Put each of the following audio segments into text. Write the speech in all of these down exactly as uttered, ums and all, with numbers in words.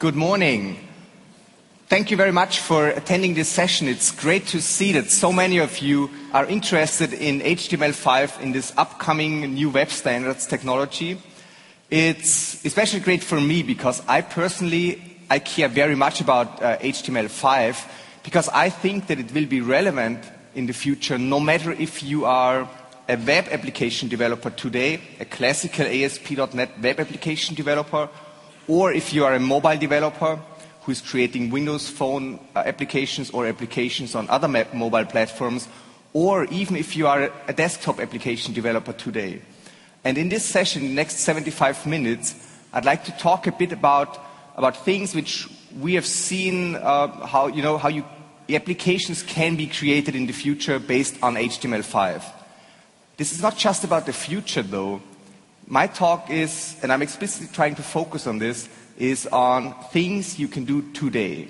Good morning. Thank you very much for attending this session. It's great to see that so many of you are interested in H T M L five, in this upcoming new web standards technology. It's especially great for me because I personally, I care very much about uh, H T M L five because I think that it will be relevant in the future no matter if you are a web application developer today, a classical A S P dot net web application developer, or if you are a mobile developer who is creating Windows Phone uh, applications or applications on other mobile platforms, or even if you are a desktop application developer today. And in this session, in the next seventy-five minutes, I'd like to talk a bit about, about things which we have seen, uh, how, you know, how you, applications can be created in the future based on H T M L five. This is not just about the future, though. My talk is, and I'm explicitly trying to focus on this, is on things you can do today.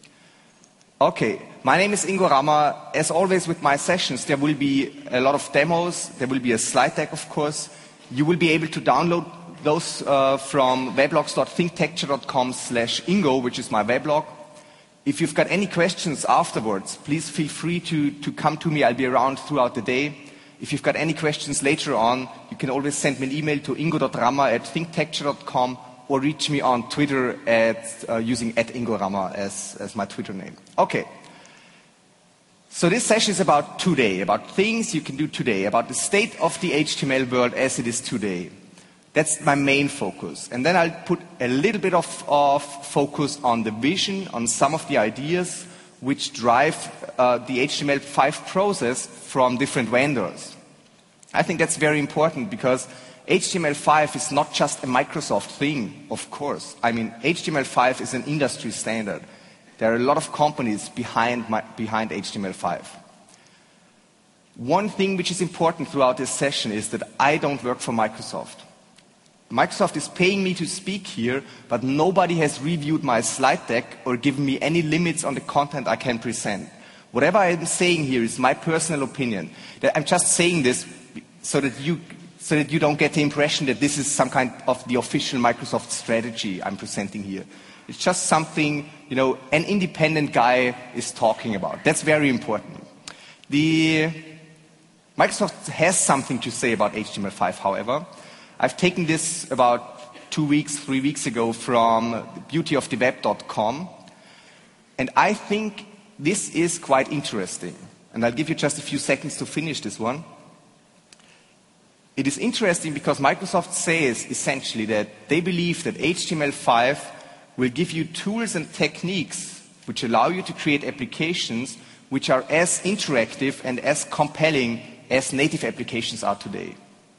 Okay, my name is Ingo Rammer. As always with my sessions, there will be a lot of demos. There will be a slide deck, of course. You will be able to download those uh, from weblogs dot thinktecture dot com slash Ingo, which is my weblog. If you've got any questions afterwards, please feel free to, to come to me. I'll be around throughout the day. If you've got any questions later on, you can always send me an email to ingo dot rammer at thinktecture dot com or reach me on Twitter at, uh, using at Ingo Rammer as, as my Twitter name. Okay. So this session is about today, about things you can do today, about the state of the H T M L world as it is today. That's my main focus. And then I'll put a little bit of, of focus on the vision, on some of the ideas which drive uh, the H T M L five process from different vendors. I think that's very important because H T M L five is not just a Microsoft thing, of course. I mean, H T M L five is an industry standard. There are a lot of companies behind, my, behind H T M L five. One thing which is important throughout this session is that I don't work for Microsoft. Microsoft is paying me to speak here, but nobody has reviewed my slide deck or given me any limits on the content I can present. Whatever I am saying here is my personal opinion. I'm just saying this so that you, so that you don't get the impression that this is some kind of the official Microsoft strategy I'm presenting here. It's just something, you know, an independent guy is talking about. That's very important. The Microsoft has something to say about H T M L five, however. I've taken this about two weeks, three weeks ago from beauty of the web dot com, and I think this is quite interesting. And I'll give you just a few seconds to finish this one. It is interesting because Microsoft says essentially that they believe that H T M L five will give you tools and techniques which allow you to create applications which are as interactive and as compelling as native applications are today.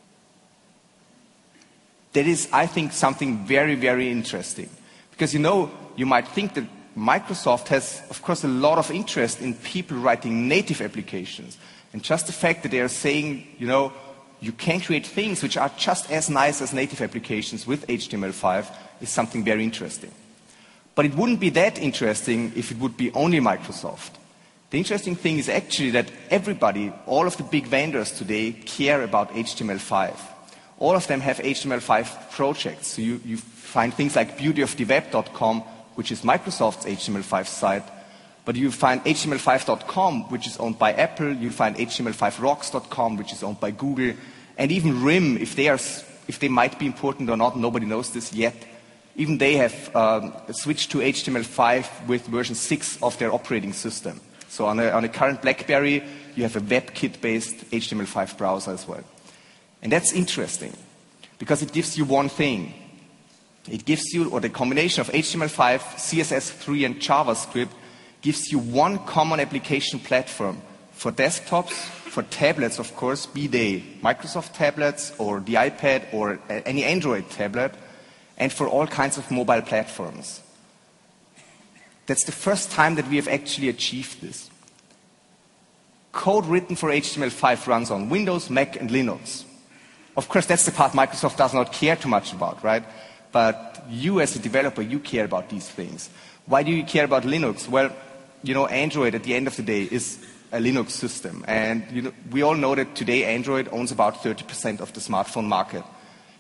That is, I think, something very, very interesting. Because, you know, you might think that Microsoft has, of course, a lot of interest in people writing native applications. And just the fact that they are saying, you know, you can create things which are just as nice as native applications with H T M L five is something very interesting. But it wouldn't be that interesting if it would be only Microsoft. The interesting thing is actually that everybody, all of the big vendors today, care about H T M L five. All of them have H T M L five projects. So you, you find things like beauty of the web dot com, which is Microsoft's H T M L five site. But you find H T M L five dot com, which is owned by Apple. You find H T M L five rocks dot com, which is owned by Google. And even R I M, if they, are, if they might be important or not, nobody knows this yet. Even they have um, switched to H T M L five with version six of their operating system. So on a, on a current BlackBerry, you have a WebKit-based H T M L five browser as well. And that's interesting, because it gives you one thing. It gives you, or the combination of H T M L five, C S S three, and JavaScript gives you one common application platform for desktops, for tablets, of course, be they Microsoft tablets or the iPad or any Android tablet, and for all kinds of mobile platforms. That's the first time that we have actually achieved this. Code written for H T M L five runs on Windows, Mac, and Linux. Of course, that's the part Microsoft does not care too much about, right? But you as a developer, you care about these things. Why do you care about Linux? Well, you know, Android at the end of the day is a Linux system. And you know, we all know that today Android owns about thirty percent of the smartphone market.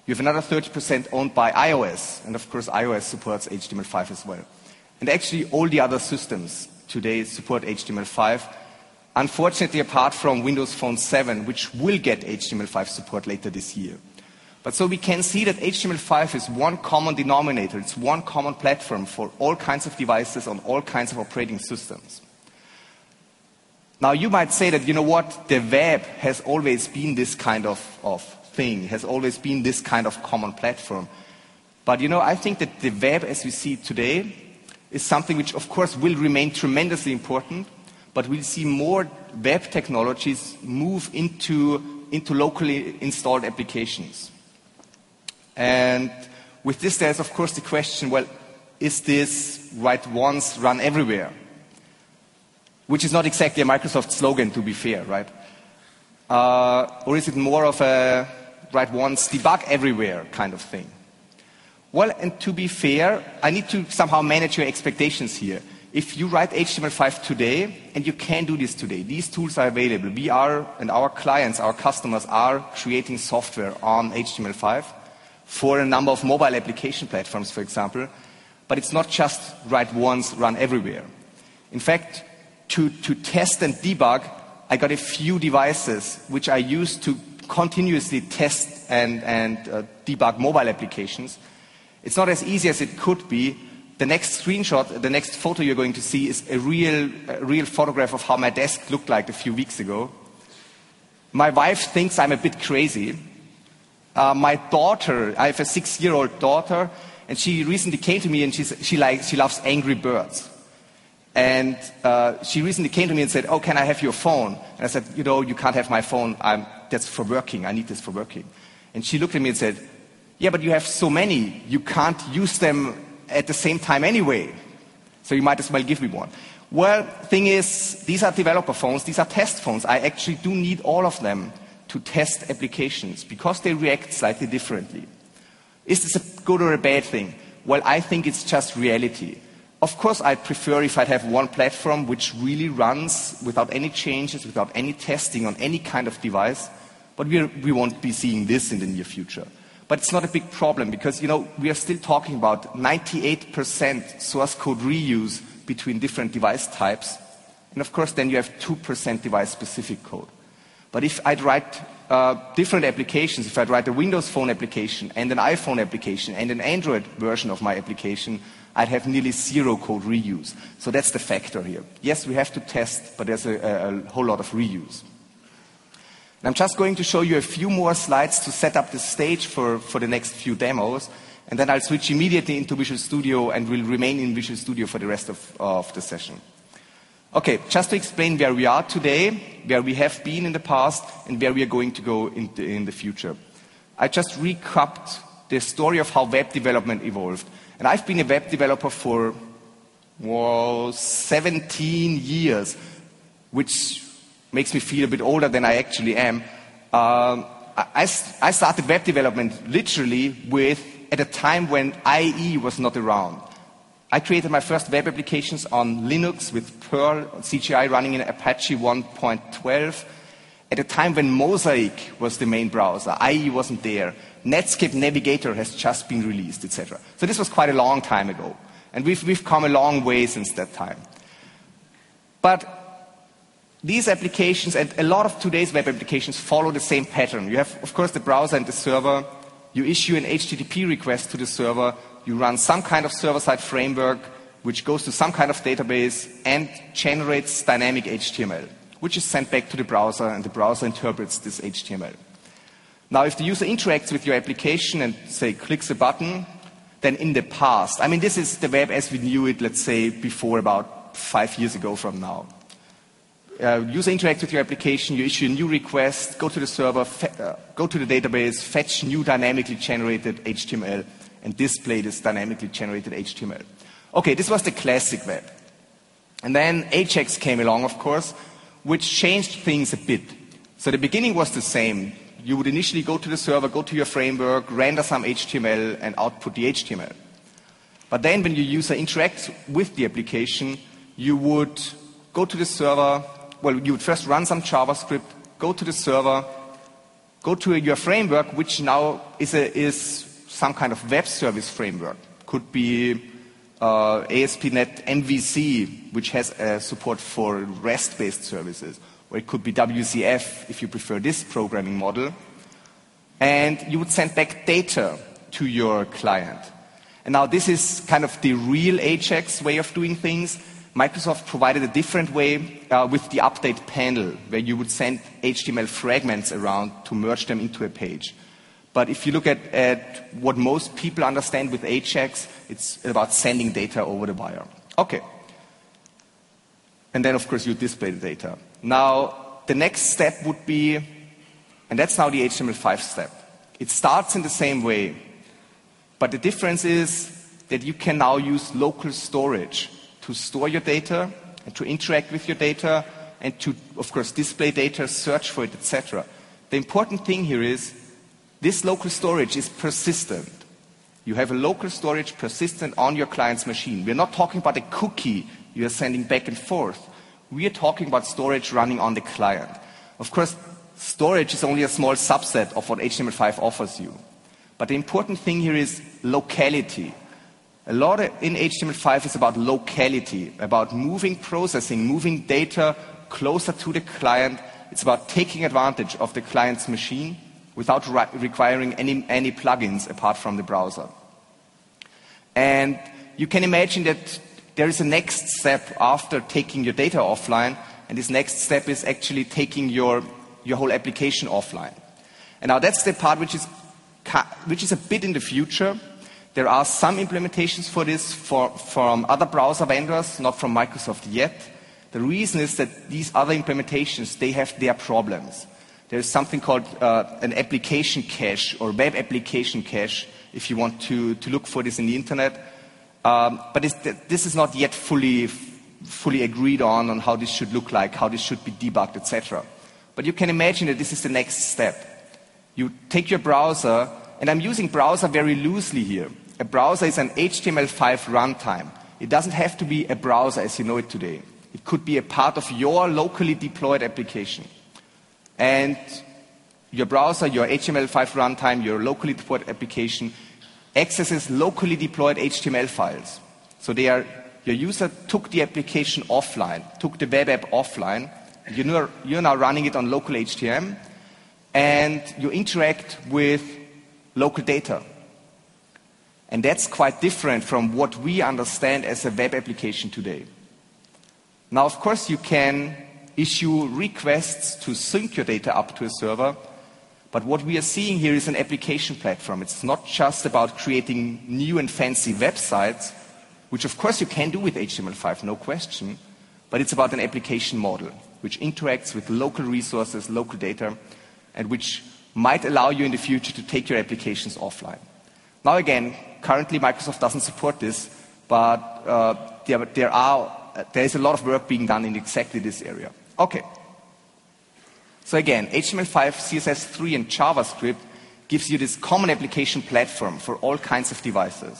You have another thirty percent owned by iOS, and of course iOS supports H T M L five as well. And actually all the other systems today support H T M L five, unfortunately apart from Windows Phone seven, which will get H T M L five support later this year. But so we can see that H T M L five is one common denominator, it's one common platform for all kinds of devices on all kinds of operating systems. Now you might say that, you know what, the web has always been this kind of, of thing, has always been this kind of common platform. But you know, I think that the web as we see it today is something which of course will remain tremendously important, but we'll see more web technologies move into, into locally installed applications. And with this there's of course the question, well, is this write once, run everywhere? Which is not exactly a Microsoft slogan, to be fair, right? Uh, or is it more of a write once, debug everywhere kind of thing? Well, and to be fair, I need to somehow manage your expectations here. If you write H T M L five today, and you can do this today, these tools are available. We are, and our clients, our customers are creating software on H T M L five for a number of mobile application platforms, for example. But it's not just write once, run everywhere. In fact, to, to test and debug, I got a few devices which I use to continuously test and, and uh, debug mobile applications. It's not as easy as it could be. The next screenshot, the next photo you're going to see is a real, a real photograph of how my desk looked like a few weeks ago. My wife thinks I'm a bit crazy. Uh, my daughter, I have a six-year-old daughter, and she recently came to me and she's, she, likes, she loves Angry Birds. And uh, she recently came to me and said, oh, can I have your phone? And I said, you know, you can't have my phone. I'm, that's for working. I need this for working. And she looked at me and said, yeah, but you have so many. You can't use them at the same time anyway. So you might as well give me one. Well, thing is, these are developer phones. These are test phones. I actually do need all of them to test applications because they react slightly differently. Is this a good or a bad thing? Well, I think it's just reality. Of course, I'd prefer if I'd have one platform which really runs without any changes, without any testing on any kind of device, but we're, we won't be seeing this in the near future. But it's not a big problem because, you know, we are still talking about ninety-eight percent source code reuse between different device types, and of course then you have two percent device-specific code. But if I'd write uh, different applications, if I'd write a Windows Phone application and an iPhone application and an Android version of my application, I'd have nearly zero code reuse. So that's the factor here. Yes, we have to test, but there's a, a, a whole lot of reuse. And I'm just going to show you a few more slides to set up the stage for, for the next few demos, and then I'll switch immediately into Visual Studio and will remain in Visual Studio for the rest of, of the session. Okay, just to explain where we are today, where we have been in the past, and where we are going to go in the, in the future. I just recapped the story of how web development evolved. And I've been a web developer for, well, seventeen years, which makes me feel a bit older than I actually am. Um, I, I started web development literally with, at a time when I E was not around. I created my first web applications on Linux with Perl, C G I running in Apache one point twelve. At a time when Mosaic was the main browser, I E wasn't there. Netscape Navigator has just been released, et cetera. So this was quite a long time ago. And we've, we've come a long way since that time. But these applications, and a lot of today's web applications, follow the same pattern. You have, of course, the browser and the server. You issue an H T T P request to the server. You run some kind of server-side framework, which goes to some kind of database and generates dynamic H T M L, which is sent back to the browser, and the browser interprets this H T M L. Now, if the user interacts with your application and, say, clicks a button, then in the past, I mean, this is the web as we knew it, let's say, before about five years ago from now. Uh, user interacts with your application, you issue a new request, go to the server, uh, go to the database, fetch new dynamically generated H T M L, and display this dynamically generated H T M L. Okay, this was the classic web. And then Ajax came along, of course, which changed things a bit. So the beginning was the same. You would initially go to the server, go to your framework, render some H T M L, and output the H T M L. But then when your user interacts with the application, you would go to the server, well, you would first run some JavaScript, go to the server, go to your framework, which now is, a, is some kind of web service framework. Could be uh, A S P dot NET M V C, which has uh, support for REST-based services. Or it could be W C F, if you prefer this programming model. And you would send back data to your client. And now this is kind of the real Ajax way of doing things. Microsoft provided a different way uh, with the update panel, where you would send H T M L fragments around to merge them into a page. But if you look at, at what most people understand with Ajax, it's about sending data over the wire. Okay. And then, of course, you display the data. Now, the next step would be, and that's now the H T M L five step. It starts in the same way, but the difference is that you can now use local storage to store your data and to interact with your data and to, of course, display data, search for it, et cetera. The important thing here is this local storage is persistent. You have a local storage persistent on your client's machine. We're not talking about a cookie you are sending back and forth. We are talking about storage running on the client. Of course, storage is only a small subset of what H T M L five offers you. But the important thing here is locality. A lot in H T M L five is about locality, about moving processing, moving data closer to the client. It's about taking advantage of the client's machine without re requiring any, any plugins apart from the browser. And you can imagine that there is a next step after taking your data offline, and this next step is actually taking your, your whole application offline. And now that's the part which is, which is a bit in the future. There are some implementations for this for, from other browser vendors, not from Microsoft yet. The reason is that these other implementations, they have their problems. There is something called uh, an application cache or web application cache, if you want to, to look for this in the internet. Um, but it's, this is not yet fully, fully agreed on, on how this should look like, how this should be debugged, et cetera. But you can imagine that this is the next step. You take your browser, and I'm using browser very loosely here. A browser is an H T M L five runtime. It doesn't have to be a browser as you know it today. It could be a part of your locally deployed application. And your browser, your H T M L five runtime, your locally deployed application accesses locally deployed H T M L files. So they are, your user took the application offline, took the web app offline. You're, you're now running it on local H T M, and you interact with local data. And that's quite different from what we understand as a web application today. Now, of course, you can issue requests to sync your data up to a server, but what we are seeing here is an application platform. It's not just about creating new and fancy websites, which of course you can do with H T M L five, no question, but it's about an application model which interacts with local resources, local data, and which might allow you in the future to take your applications offline. Now again, currently Microsoft doesn't support this, but uh, there, there, are, there is a lot of work being done in exactly this area. Okay. So again, H T M L five, C S S three, and JavaScript gives you this common application platform for all kinds of devices.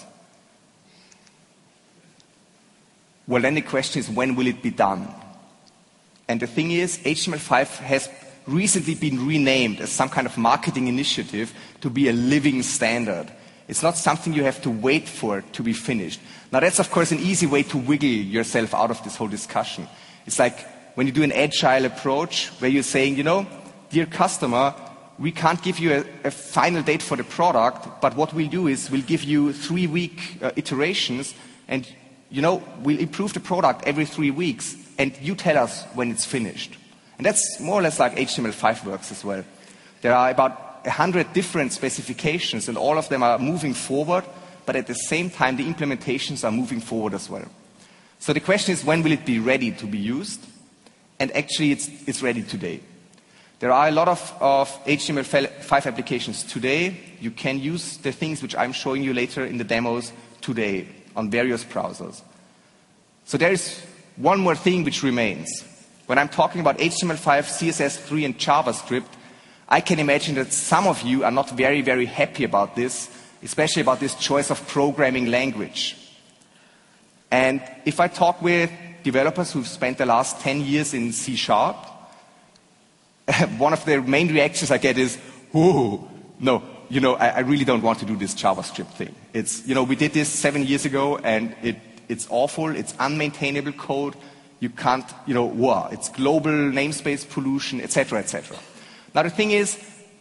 Well, then the question is, when will it be done? And the thing is, H T M L five has recently been renamed as some kind of marketing initiative to be a living standard. It's not something you have to wait for to be finished. Now that's of course an easy way to wiggle yourself out of this whole discussion. It's like when you do an agile approach where you're saying, you know, dear customer, we can't give you a, a final date for the product, but what we'll do is we'll give you three-week uh, iterations, and, you know, we'll improve the product every three weeks, and you tell us when it's finished. And that's more or less like H T M L five works as well. There are about a hundred different specifications, and all of them are moving forward, but at the same time, the implementations are moving forward as well. So the question is, when will it be ready to be used? And actually, it's, it's ready today. There are a lot of, of H T M L five applications today. You can use the things which I'm showing you later in the demos today on various browsers. So there is one more thing which remains. When I'm talking about H T M L five, C S S three, and JavaScript, I can imagine that some of you are not very, very happy about this, especially about this choice of programming language. And if I talk with developers who've spent the last ten years in C sharp, one of the main reactions I get is, oh, no, you know, I, I really don't want to do this JavaScript thing. It's, you know, we did this seven years ago, and it, it's awful, it's unmaintainable code, you can't, you know, wow, it's global namespace pollution, et cetera, et cetera. Now the thing is,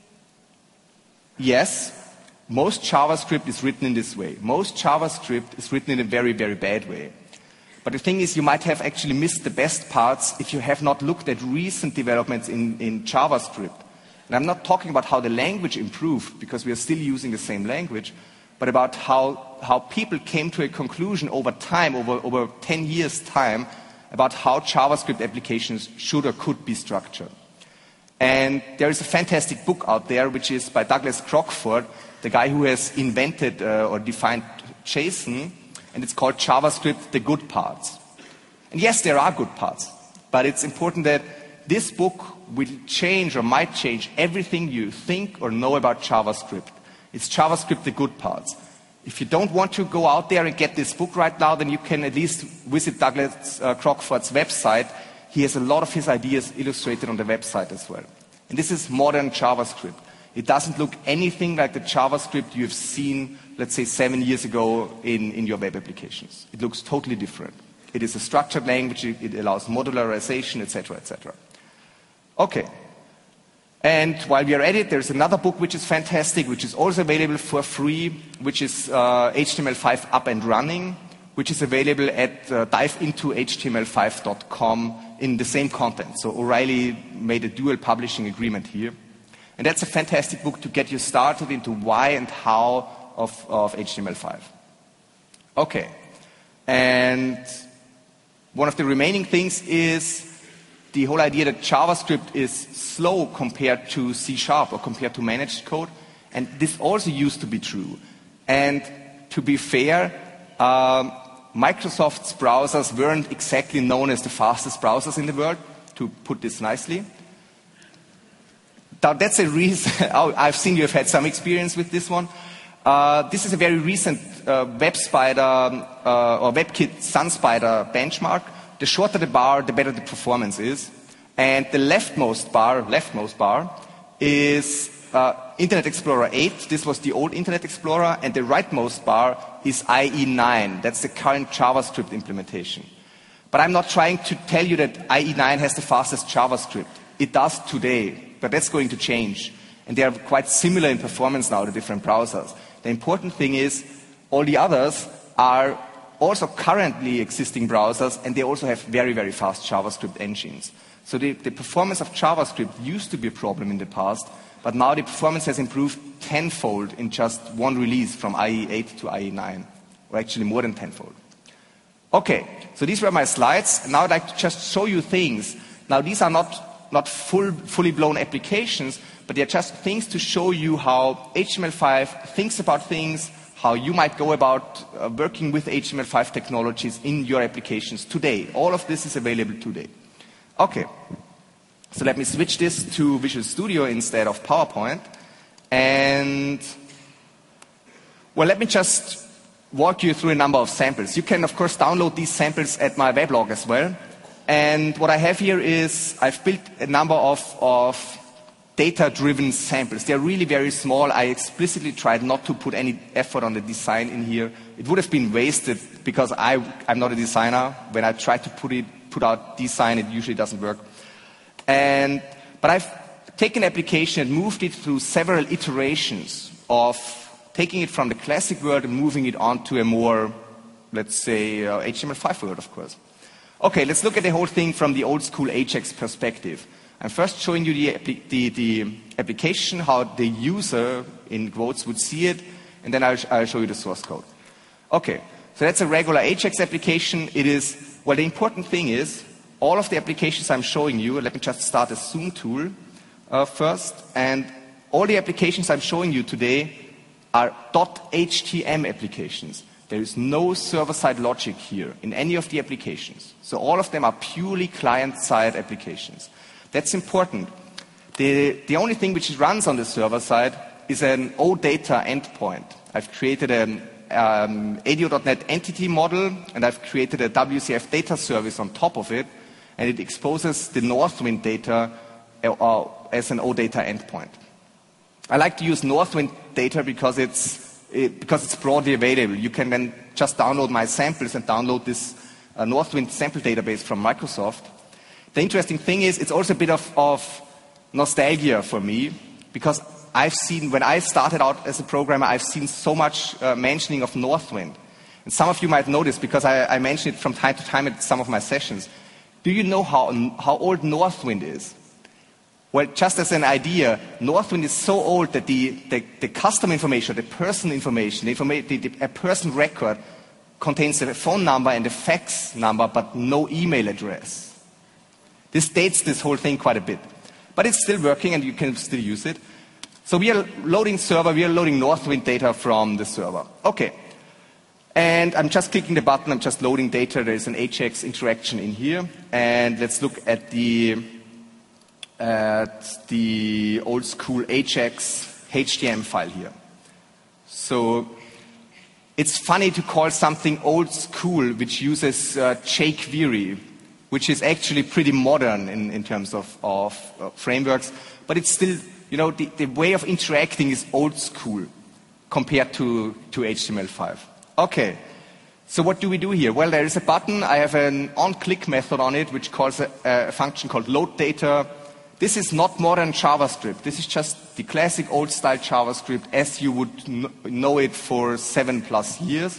yes, most JavaScript is written in this way. Most JavaScript is written in a very, very bad way. But the thing is, you might have actually missed the best parts if you have not looked at recent developments in, in JavaScript. And I'm not talking about how the language improved, because we are still using the same language, but about how, how people came to a conclusion over time, over, over ten years' time, about how JavaScript applications should or could be structured. And there is a fantastic book out there, which is by Douglas Crockford, the guy who has invented uh, or defined JSON, and it's called JavaScript, The Good Parts. And yes, there are good parts, but it's important that this book will change or might change everything you think or know about JavaScript. It's JavaScript, The Good Parts. If you don't want to go out there and get this book right now, then you can at least visit Douglas uh, Crockford's website. He has a lot of his ideas illustrated on the website as well. And this is modern JavaScript. It doesn't look anything like the JavaScript you have seen, let's say, seven years ago in, in your web applications. It looks totally different. It is a structured language, it allows modularization, et cetera, et cetera. Okay. And while we are at it, there's another book which is fantastic, which is also available for free, which is uh, H T M L five Up and Running, which is available at uh, dive into H T M L five dot com in the same content. So O'Reilly made a dual publishing agreement here. And that's a fantastic book to get you started into why and how of, of H T M L five. Okay. And one of the remaining things is the whole idea that JavaScript is slow compared to C Sharp or compared to managed code. And this also used to be true. And to be fair, um, Microsoft's browsers weren't exactly known as the fastest browsers in the world, to put this nicely. Now, that's a reason. Oh, I've seen you have had some experience with this one. Uh, this is a very recent uh, WebSpider uh, or WebKit SunSpider benchmark. The shorter the bar, the better the performance is. And the leftmost bar, leftmost bar, is uh, Internet Explorer eight. This was the old Internet Explorer. And the rightmost bar is I E nine. That's the current JavaScript implementation. But I'm not trying to tell you that I E nine has the fastest JavaScript. It does today, but that's going to change. And they are quite similar in performance now, the different browsers. The important thing is all the others are also currently existing browsers, and they also have very, very fast JavaScript engines. So the, the performance of JavaScript used to be a problem in the past, but now the performance has improved tenfold in just one release from I E eight to I E nine, or actually more than tenfold. Okay, so these were my slides. Now I'd like to just show you things. Now these are not, not full, fully blown applications, but they're just things to show you how H T M L five thinks about things, how you might go about uh, working with H T M L five technologies in your applications today. All of this is available today. Okay, so let me switch this to Visual Studio instead of PowerPoint. And, well, let me just walk you through a number of samples. You can, of course, download these samples at my weblog as well. And what I have here is I've built a number of, of data-driven samples. They're really very small. I explicitly tried not to put any effort on the design in here. It would have been wasted because I, I'm not a designer. When I try to put it, put out design, it usually doesn't work. And, but I've taken an application and moved it through several iterations of taking it from the classic world and moving it on to a more, let's say, uh, H T M L five world, of course. Okay, let's look at the whole thing from the old school Ajax perspective. I'm first showing you the, the, the application, how the user, in quotes, would see it, and then I'll, I'll show you the source code. Okay, so that's a regular Ajax application. It is, well, the important thing is, all of the applications I'm showing you, let me just start a zoom tool uh, first, and all the applications I'm showing you today are .htm applications. There is no server-side logic here in any of the applications. So all of them are purely client-side applications. That's important. The, the only thing which runs on the server side is an OData endpoint. I've created an um, A D O dot net entity model, and I've created a W C F data service on top of it, and it exposes the Northwind data uh, as an OData endpoint. I like to use Northwind data because it's, it, because it's broadly available. You can then just download my samples and download this uh, Northwind sample database from Microsoft. The interesting thing is it's also a bit of, of nostalgia for me, because I've seen, when I started out as a programmer, I've seen so much uh, mentioning of Northwind. And some of you might know this because I, I mention it from time to time at some of my sessions. Do you know how, how old Northwind is? Well, just as an idea, Northwind is so old that the, the, the customer information, the person information, the, informa the, the a person record contains a phone number and a fax number, but no email address. This dates this whole thing quite a bit. But it's still working and you can still use it. So we are loading server, we are loading Northwind data from the server. Okay. And I'm just clicking the button, I'm just loading data. There's an Ajax interaction in here. And let's look at the, at the old school Ajax H T M L file here. So it's funny to call something old school which uses uh, jQuery, which is actually pretty modern in, in terms of, of uh, frameworks, but it's still, you know, the, the way of interacting is old school compared to, to H T M L five. Okay, so what do we do here? Well, there is a button. I have an on-click method on it, which calls a, a function called load data. This is not modern JavaScript. This is just the classic old-style JavaScript as you would kn know it for seven plus years.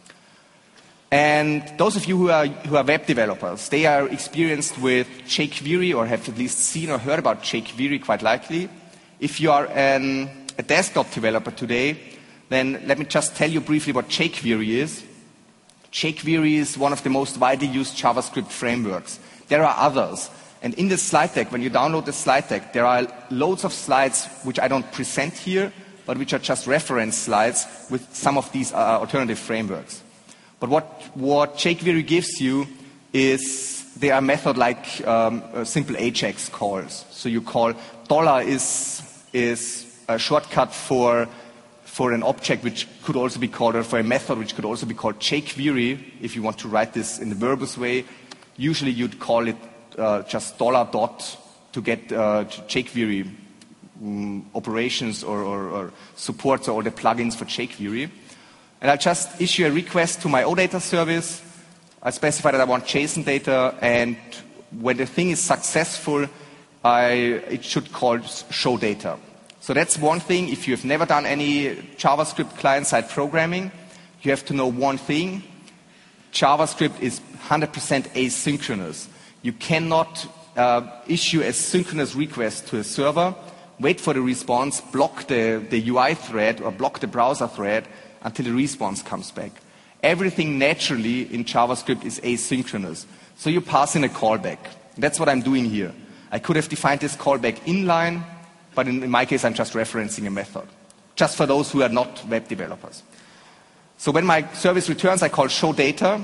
And those of you who are, who are web developers, they are experienced with jQuery or have at least seen or heard about jQuery quite likely. If you are an, a desktop developer today, then let me just tell you briefly what jQuery is. jQuery is one of the most widely used JavaScript frameworks. There are others. And in the slide deck, when you download the slide deck, there are loads of slides which I don't present here, but which are just reference slides with some of these uh, alternative frameworks. But what, what jQuery gives you is there are method like um, uh, simple Ajax calls. So you call dollar is, is a shortcut for, for an object which could also be called, or for a method which could also be called jQuery. If you want to write this in the verbose way, usually you'd call it uh, just dollar dot to get uh, jQuery um, operations or, or, or supports all the plugins for jQuery. And I'll just issue a request to my OData service. I specify that I want JSON data, and when the thing is successful, I, it should call show data. So that's one thing. If you have never done any JavaScript client-side programming, you have to know one thing. JavaScript is one hundred percent asynchronous. You cannot uh, issue a synchronous request to a server, wait for the response, block the, the U I thread or block the browser thread until the response comes back. Everything naturally in JavaScript is asynchronous. So you pass in a callback. That's what I'm doing here. I could have defined this callback inline, but in, in my case I'm just referencing a method. Just for those who are not web developers. So when my service returns, I call show data.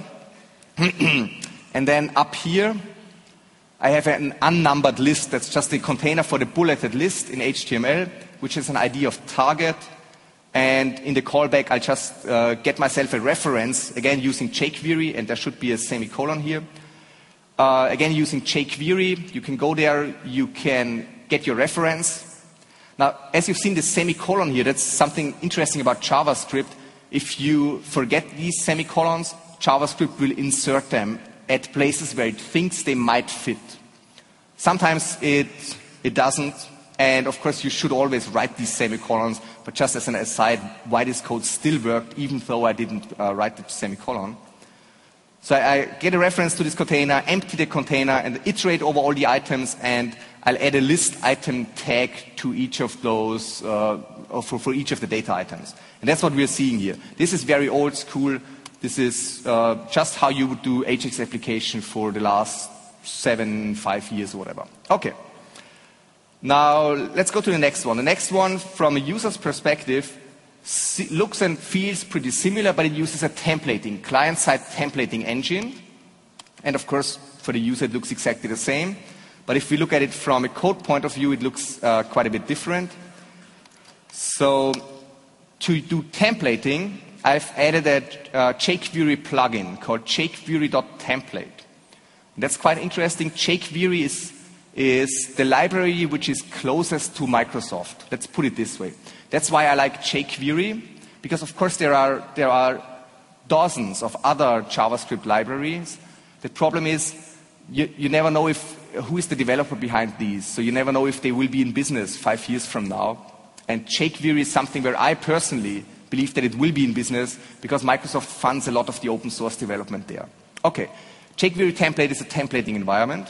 And then up here, I have an unnumbered list. That's just a container for the bulleted list in H T M L, which is an I D of target. And in the callback, I'll just uh, get myself a reference, again using jQuery, and there should be a semicolon here. Uh, again, using jQuery, you can go there, you can get your reference. Now, as you've seen the semicolon here, that's something interesting about JavaScript. If you forget these semicolons, JavaScript will insert them at places where it thinks they might fit. Sometimes it, it doesn't. And of course, you should always write these semicolons, but just as an aside, why this code still worked, even though I didn't uh, write the semicolon. So I, I get a reference to this container, empty the container, and iterate over all the items, and I'll add a list item tag to each of those, uh, for, for each of the data items. And that's what we're seeing here. This is very old school. This is uh, just how you would do Ajax application for the last seven, five years or whatever. Okay. Now, let's go to the next one. The next one, from a user's perspective, looks and feels pretty similar, but it uses a templating, client-side templating engine. And of course, for the user, it looks exactly the same. But if we look at it from a code point of view, it looks uh, quite a bit different. So, to do templating, I've added a uh, jQuery plugin called jQuery.template. That's quite interesting. jQuery is is the library which is closest to Microsoft. Let's put it this way. That's why I like jQuery, because of course there are, there are dozens of other JavaScript libraries. The problem is you, you never know if, who is the developer behind these, so you never know if they will be in business five years from now. And jQuery is something where I personally believe that it will be in business because Microsoft funds a lot of the open source development there. Okay, jQuery template is a templating environment.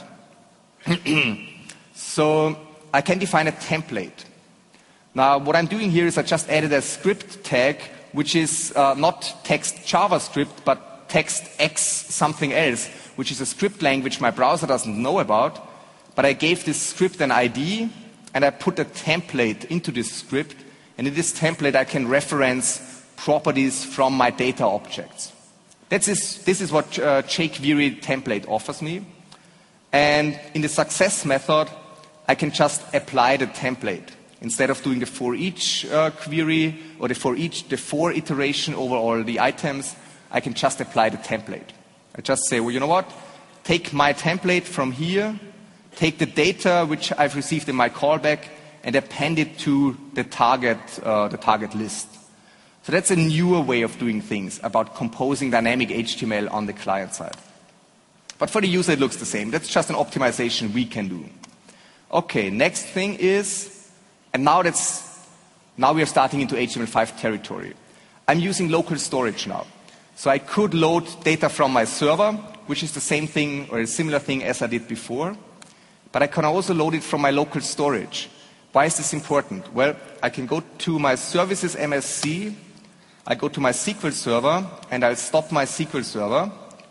So I can define a template. Now what I'm doing here is I just added a script tag which is uh, not text JavaScript but text X something else, which is a script language my browser doesn't know about. But I gave this script an I D and I put a template into this script, and in this template I can reference properties from my data objects. That's is, this is what uh, jQuery template offers me. And in the success method, I can just apply the template. Instead of doing the for each uh, query or the for each, the for iteration over all the items, I can just apply the template. I just say, well, you know what? Take my template from here, take the data which I've received in my callback, and append it to the target, uh, the target list. So that's a newer way of doing things about composing dynamic H T M L on the client side. But for the user, it looks the same. That's just an optimization we can do. Okay, next thing is, and now that's, now we are starting into H T M L five territory. I'm using local storage now. So I could load data from my server, which is the same thing or a similar thing as I did before. But I can also load it from my local storage. Why is this important? Well, I can go to my services M S C, I go to my S Q L server, and I'll stop my S Q L server.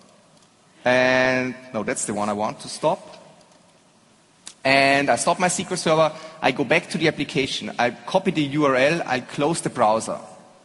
And, no, that's the one I want to stop. And I stop my S Q L server, I go back to the application, I copy the U R L, I close the browser.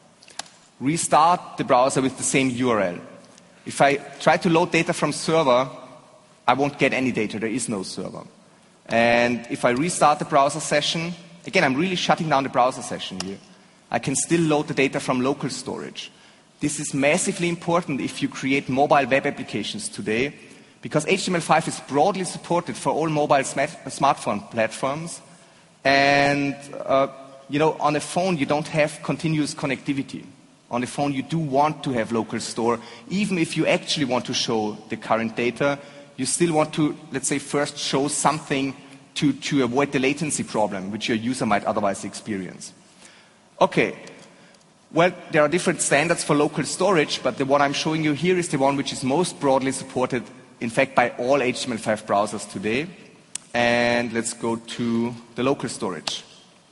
Restart the browser with the same U R L. If I try to load data from server, I won't get any data, there is no server. And if I restart the browser session, again, I'm really shutting down the browser session here. I can still load the data from local storage. This is massively important if you create mobile web applications today, because H T M L five is broadly supported for all mobile smart smartphone platforms. And, uh, you know, on a phone, you don't have continuous connectivity. On the phone, you do want to have local store. Even if you actually want to show the current data, you still want to, let's say, first show something to, to avoid the latency problem, which your user might otherwise experience. Okay. Well, there are different standards for local storage, but the one I'm showing you here is the one which is most broadly supported, in fact, by all H T M L five browsers today. And let's go to the local storage.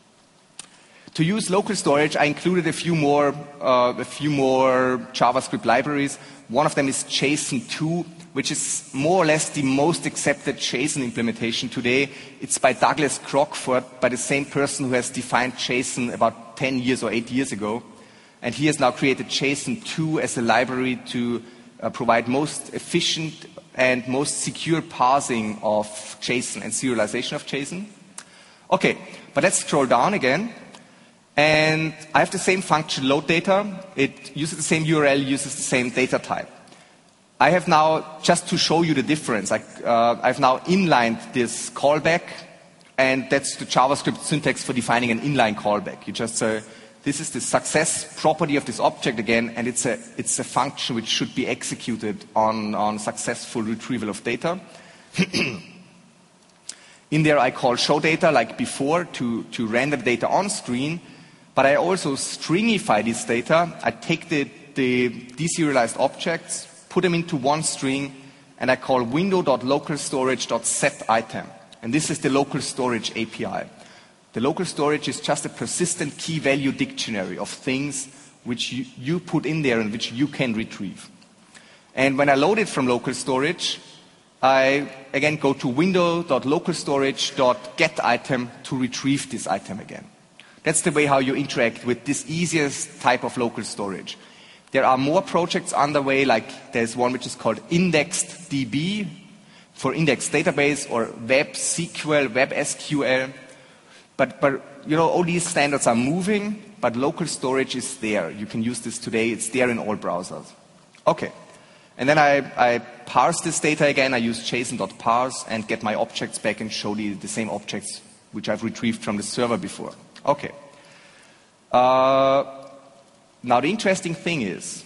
To use local storage, I included a few more, uh, a few more JavaScript libraries. One of them is JSON two, which is more or less the most accepted JSON implementation today. It's by Douglas Crockford, by the same person who has defined JSON about ten years or eight years ago. And he has now created JSON two as a library to uh, provide most efficient and most secure parsing of JSON and serialization of JSON. Okay, but let's scroll down again. And I have the same function, load data. It uses the same U R L, uses the same data type. I have now, just to show you the difference, I, uh, I've now inlined this callback, and that's the JavaScript syntax for defining an inline callback. You just say, this is the success property of this object again, and it's a, it's a function which should be executed on, on successful retrieval of data. In there I call show data like before to, to render data on screen, but I also stringify this data. I take the, the deserialized objects, put them into one string, and I call window.localstorage.setItem. And this is the local storage A P I. The local storage is just a persistent key value dictionary of things which you, you put in there and which you can retrieve. And when I load it from local storage, I again go to window.localstorage.getItem to retrieve this item again. That's the way how you interact with this easiest type of local storage. There are more projects underway, like there's one which is called IndexedDB for index database, or Web S Q L, Web S Q L. But, but, you know, all these standards are moving, but local storage is there. You can use this today. It's there in all browsers. Okay. And then I, I parse this data again. I use json.parse and get my objects back and show the, the same objects which I've retrieved from the server before. Okay. Uh, now the interesting thing is,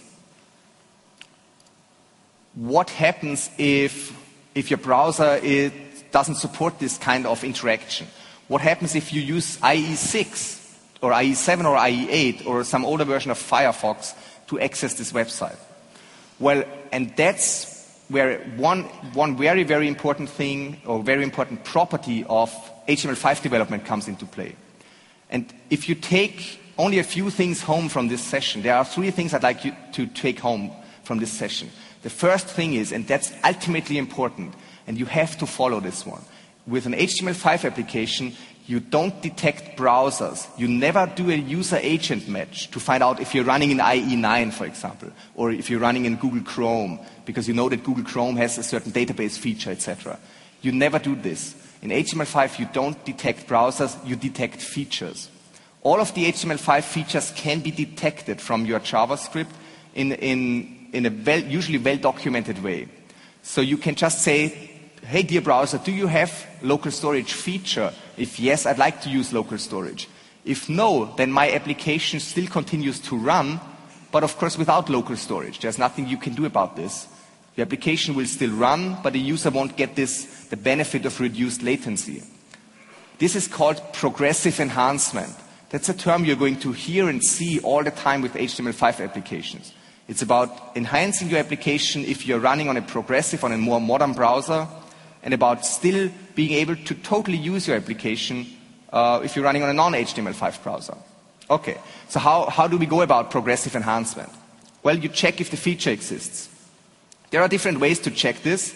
what happens if, if your browser it doesn't support this kind of interaction? What happens if you use I E six or I E seven or I E eight or some older version of Firefox to access this website? Well, and that's where one, one very, very important thing or very important property of H T M L five development comes into play. And if you take only a few things home from this session, there are three things I'd like you to take home from this session. The first thing is, and that's ultimately important, and you have to follow this one. With an H T M L five application, you don't detect browsers. You never do a user-agent match to find out if you're running in I E nine, for example, or if you're running in Google Chrome, because you know that Google Chrome has a certain database feature, et cetera. You never do this. In H T M L five, you don't detect browsers, you detect features. All of the H T M L five features can be detected from your JavaScript in, in, in a well, usually well-documented way. So you can just say, hey, dear browser, do you have local storage feature? If yes, I'd like to use local storage. If no, then my application still continues to run, but of course without local storage. There's nothing you can do about this. The application will still run, but the user won't get this, the benefit of reduced latency. This is called progressive enhancement. That's a term you're going to hear and see all the time with H T M L five applications. It's about enhancing your application if you're running on a progressive, on a more modern browser, and about still being able to totally use your application uh, if you're running on a non-H T M L five browser. Okay, so how, how do we go about progressive enhancement? Well, you check if the feature exists. There are different ways to check this,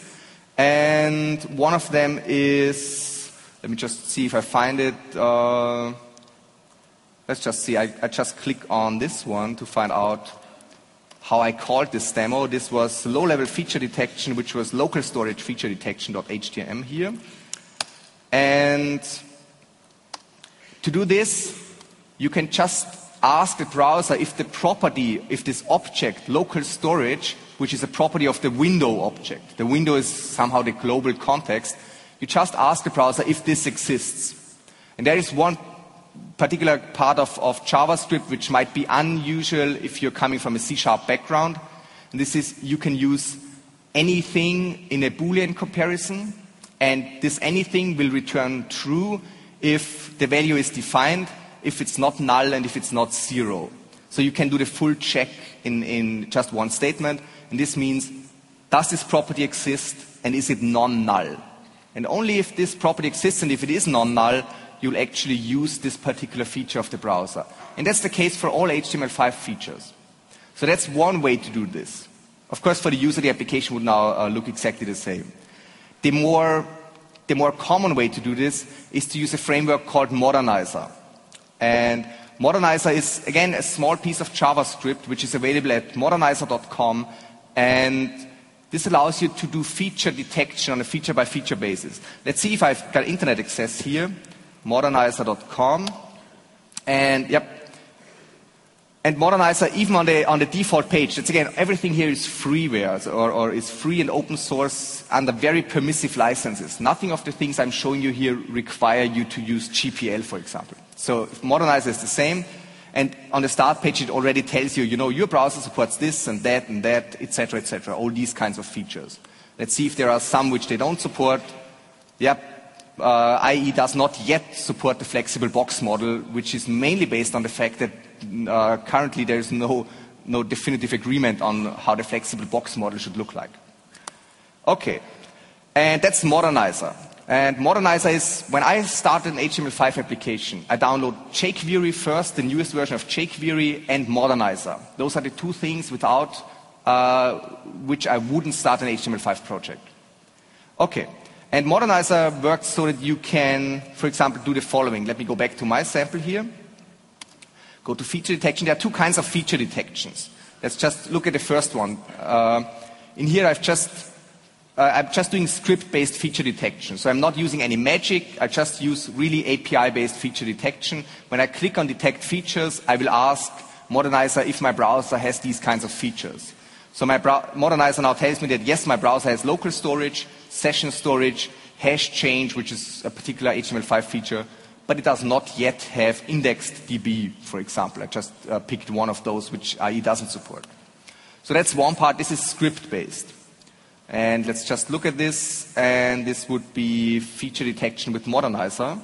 and one of them is, let me just see if I find it. Uh, let's just see, I, I just click on this one to find out how I called this demo. This was low-level feature detection, which was local storage feature detection.htm here. And to do this, you can just ask the browser if the property, if this object, local storage, which is a property of the window object, the window is somehow the global context, you just ask the browser if this exists. And there is one particular part of, of JavaScript which might be unusual if you're coming from a C-sharp background. And this is, you can use anything in a Boolean comparison, and this anything will return true if the value is defined, if it's not null, and if it's not zero. So you can do the full check in, in just one statement, and this means, does this property exist, and is it non-null? And only if this property exists, and if it is non-null, you'll actually use this particular feature of the browser. And that's the case for all H T M L five features. So that's one way to do this. Of course, for the user, the application would now uh, look exactly the same. The more, the more common way to do this is to use a framework called Modernizer. And Modernizer is, again, a small piece of JavaScript which is available at modernizer dot com, and this allows you to do feature detection on a feature-by-feature basis. Let's see if I've got internet access here. modernizer dot com, and yep, and Modernizer, even on the on the default page, that's again, everything here is freeware or, or is free and open source under very permissive licenses. Nothing of the things I'm showing you here require you to use G P L, for example. So Modernizer is the same, and on the start page it already tells you, you know, your browser supports this and that and that, et cetera, et cetera. All these kinds of features. Let's see if there are some which they don't support. Yep. Uh, I E does not yet support the flexible box model, which is mainly based on the fact that uh, currently there is no, no definitive agreement on how the flexible box model should look like. Okay, and that's Modernizer. And Modernizer is, when I start an H T M L five application, I download jQuery first, the newest version of jQuery, and Modernizer. Those are the two things without uh, which I wouldn't start an H T M L five project. Okay. And Modernizer works so that you can, for example, do the following. Let me go back to my sample here. Go to feature detection. There are two kinds of feature detections. Let's just look at the first one. Uh, in here, I've just, uh, I'm just doing script-based feature detection. So I'm not using any magic. I just use really A P I-based feature detection. When I click on detect features, I will ask Modernizer if my browser has these kinds of features. So my Modernizer now tells me that, yes, my browser has local storage, session storage, hash change, which is a particular H T M L five feature, but it does not yet have indexed D B, for example. I just uh, picked one of those which I E doesn't support. So that's one part. This is script-based. And let's just look at this, and this would be feature detection with Modernizer.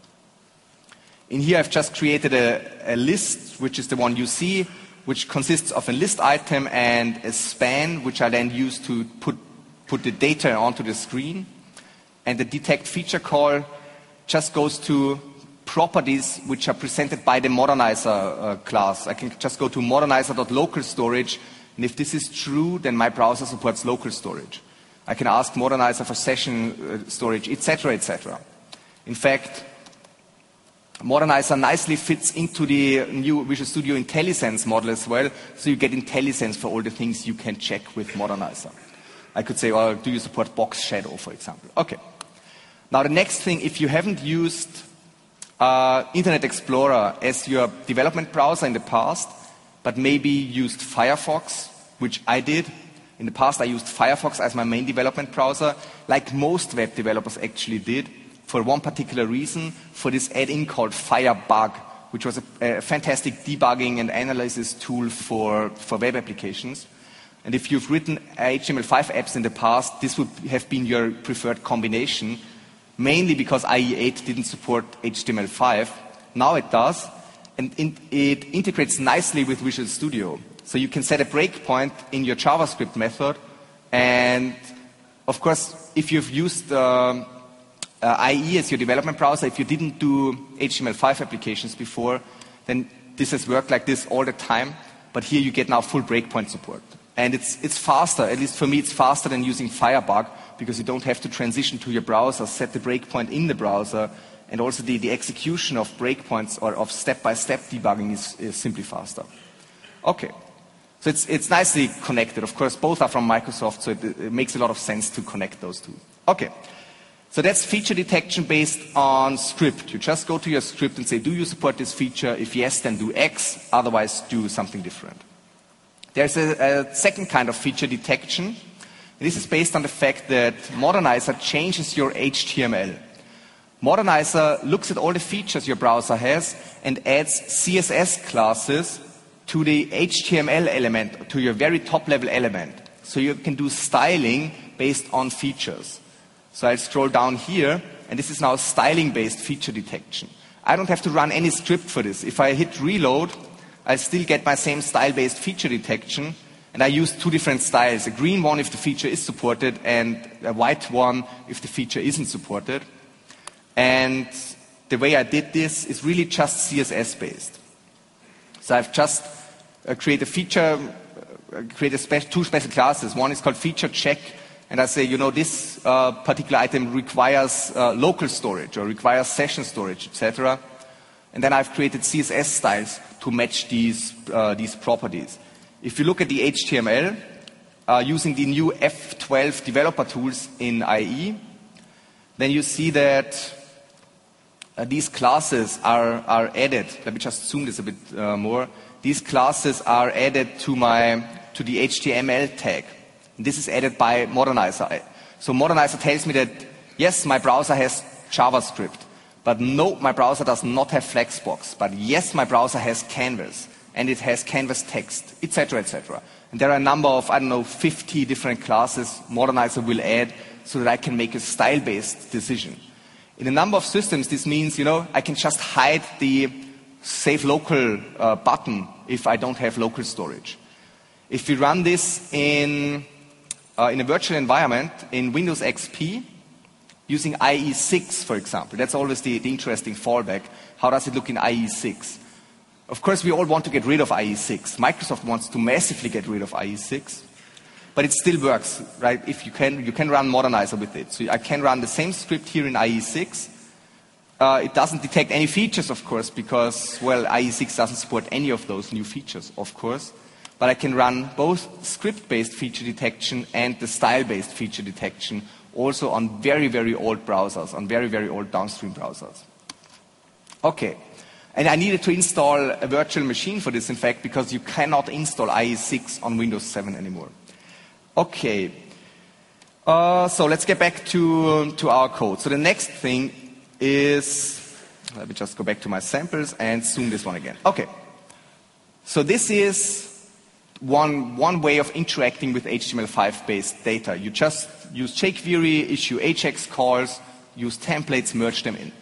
In here I've just created a, a list, which is the one you see, which consists of a list item and a span, which I then use to put, put the data onto the screen. And the detect feature call just goes to properties which are presented by the Modernizer uh, class. I can just go to modernizer.local storage, and if this is true, then my browser supports local storage. I can ask Modernizer for session uh, storage, et cetera, et cetera. In fact, Modernizer nicely fits into the new Visual Studio IntelliSense model as well, so you get IntelliSense for all the things you can check with Modernizer. I could say, well, do you support box shadow, for example? Okay. Now the next thing, if you haven't used uh, Internet Explorer as your development browser in the past, but maybe used Firefox, which I did. In the past I used Firefox as my main development browser, like most web developers actually did, for one particular reason, for this add-in called Firebug, which was a, a fantastic debugging and analysis tool for, for web applications. And if you've written H T M L five apps in the past, this would have been your preferred combination, mainly because I E eight didn't support H T M L five. Now it does. And in, it integrates nicely with Visual Studio. So you can set a breakpoint in your JavaScript method. And of course, if you've used uh, uh, I E as your development browser, if you didn't do H T M L five applications before, then this has worked like this all the time. But here you get now full breakpoint support. And it's, it's faster, at least for me, it's faster than using Firebug, because you don't have to transition to your browser, set the breakpoint in the browser, and also the, the execution of breakpoints or of step-by-step debugging is, is simply faster. Okay. So it's, it's nicely connected. Of course, both are from Microsoft, so it, it makes a lot of sense to connect those two. Okay. So that's feature detection based on script. You just go to your script and say, do you support this feature? If yes, then do X. Otherwise, do something different. There's a, a second kind of feature detection. This is based on the fact that Modernizer changes your H T M L. Modernizer looks at all the features your browser has and adds C S S classes to the H T M L element, to your very top level element. So you can do styling based on features. So I'll scroll down here, and this is now styling based feature detection. I don't have to run any script for this. If I hit reload, I still get my same style based feature detection, and I use two different styles, a green one if the feature is supported and a white one if the feature isn't supported. And the way I did this is really just C S S based. So I've just uh, created a feature, uh, created spe two special classes. One is called feature check, and I say, you know, this uh, particular item requires uh, local storage or requires session storage, et cetera. And then I've created C S S styles to match these, uh, these properties. If you look at the H T M L, uh, using the new F twelve developer tools in I E, then you see that Uh, these classes are, are added. Let me just zoom this a bit uh, more. These classes are added to my to the H T M L tag. And this is added by Modernizer. So Modernizer tells me that yes, my browser has JavaScript, but no, my browser does not have Flexbox. But yes, my browser has Canvas, and it has Canvas text, et cetera, et cetera. And there are a number of I don't know fifty different classes Modernizer will add so that I can make a style-based decision. In a number of systems, this means, you know, I can just hide the save local uh, button if I don't have local storage. If we run this in, uh, in a virtual environment, in Windows X P, using I E six, for example, that's always the, the interesting fallback. How does it look in I E six? Of course, we all want to get rid of I E six. Microsoft wants to massively get rid of I E six. But it still works, right? If you can, you can run Modernizer with it. So I can run the same script here in I E six. Uh, it doesn't detect any features, of course, because, well, I E six doesn't support any of those new features, of course. But I can run both script-based feature detection and the style-based feature detection also on very, very old browsers, on very, very old downstream browsers. Okay. And I needed to install a virtual machine for this, in fact, because you cannot install I E six on Windows seven anymore. Okay. Uh, so let's get back to, um, to our code. So the next thing is, let me just go back to my samples and zoom this one again. Okay. So this is one, one way of interacting with H T M L five based data. You just use jQuery, issue Ajax calls, use templates, merge them in.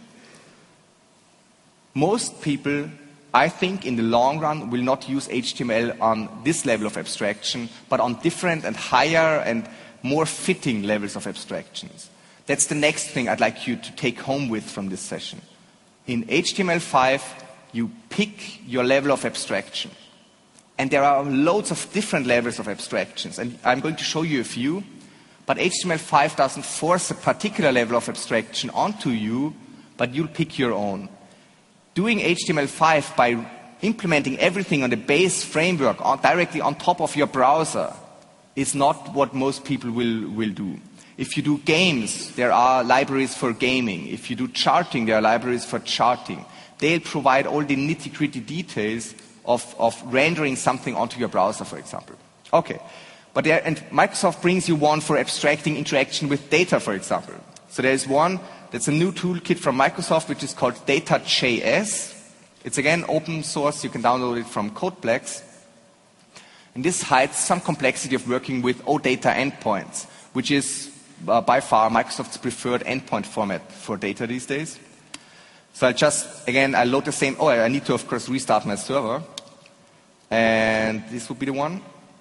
Most people, I think, in the long run, will not use H T M L on this level of abstraction, but on different and higher and more fitting levels of abstractions. That's the next thing I'd like you to take home with from this session. In H T M L five, you pick your level of abstraction. And there are loads of different levels of abstractions. And I'm going to show you a few. But H T M L five doesn't force a particular level of abstraction onto you, but you'll pick your own. Doing H T M L five by implementing everything on the base framework on, directly on top of your browser is not what most people will, will do. If you do games, there are libraries for gaming. If you do charting, there are libraries for charting. They'll provide all the nitty-gritty details of, of rendering something onto your browser, for example. Okay. But there, and Microsoft brings you one for abstracting interaction with data, for example. So there's one that's a new toolkit from Microsoft, which is called Data dot J S. It's again open source. You can download it from Codeplex. And this hides some complexity of working with OData endpoints, which is uh, by far Microsoft's preferred endpoint format for data these days. So I just, again, I load the same. Oh, I need to, of course, restart my server. And this would be the one.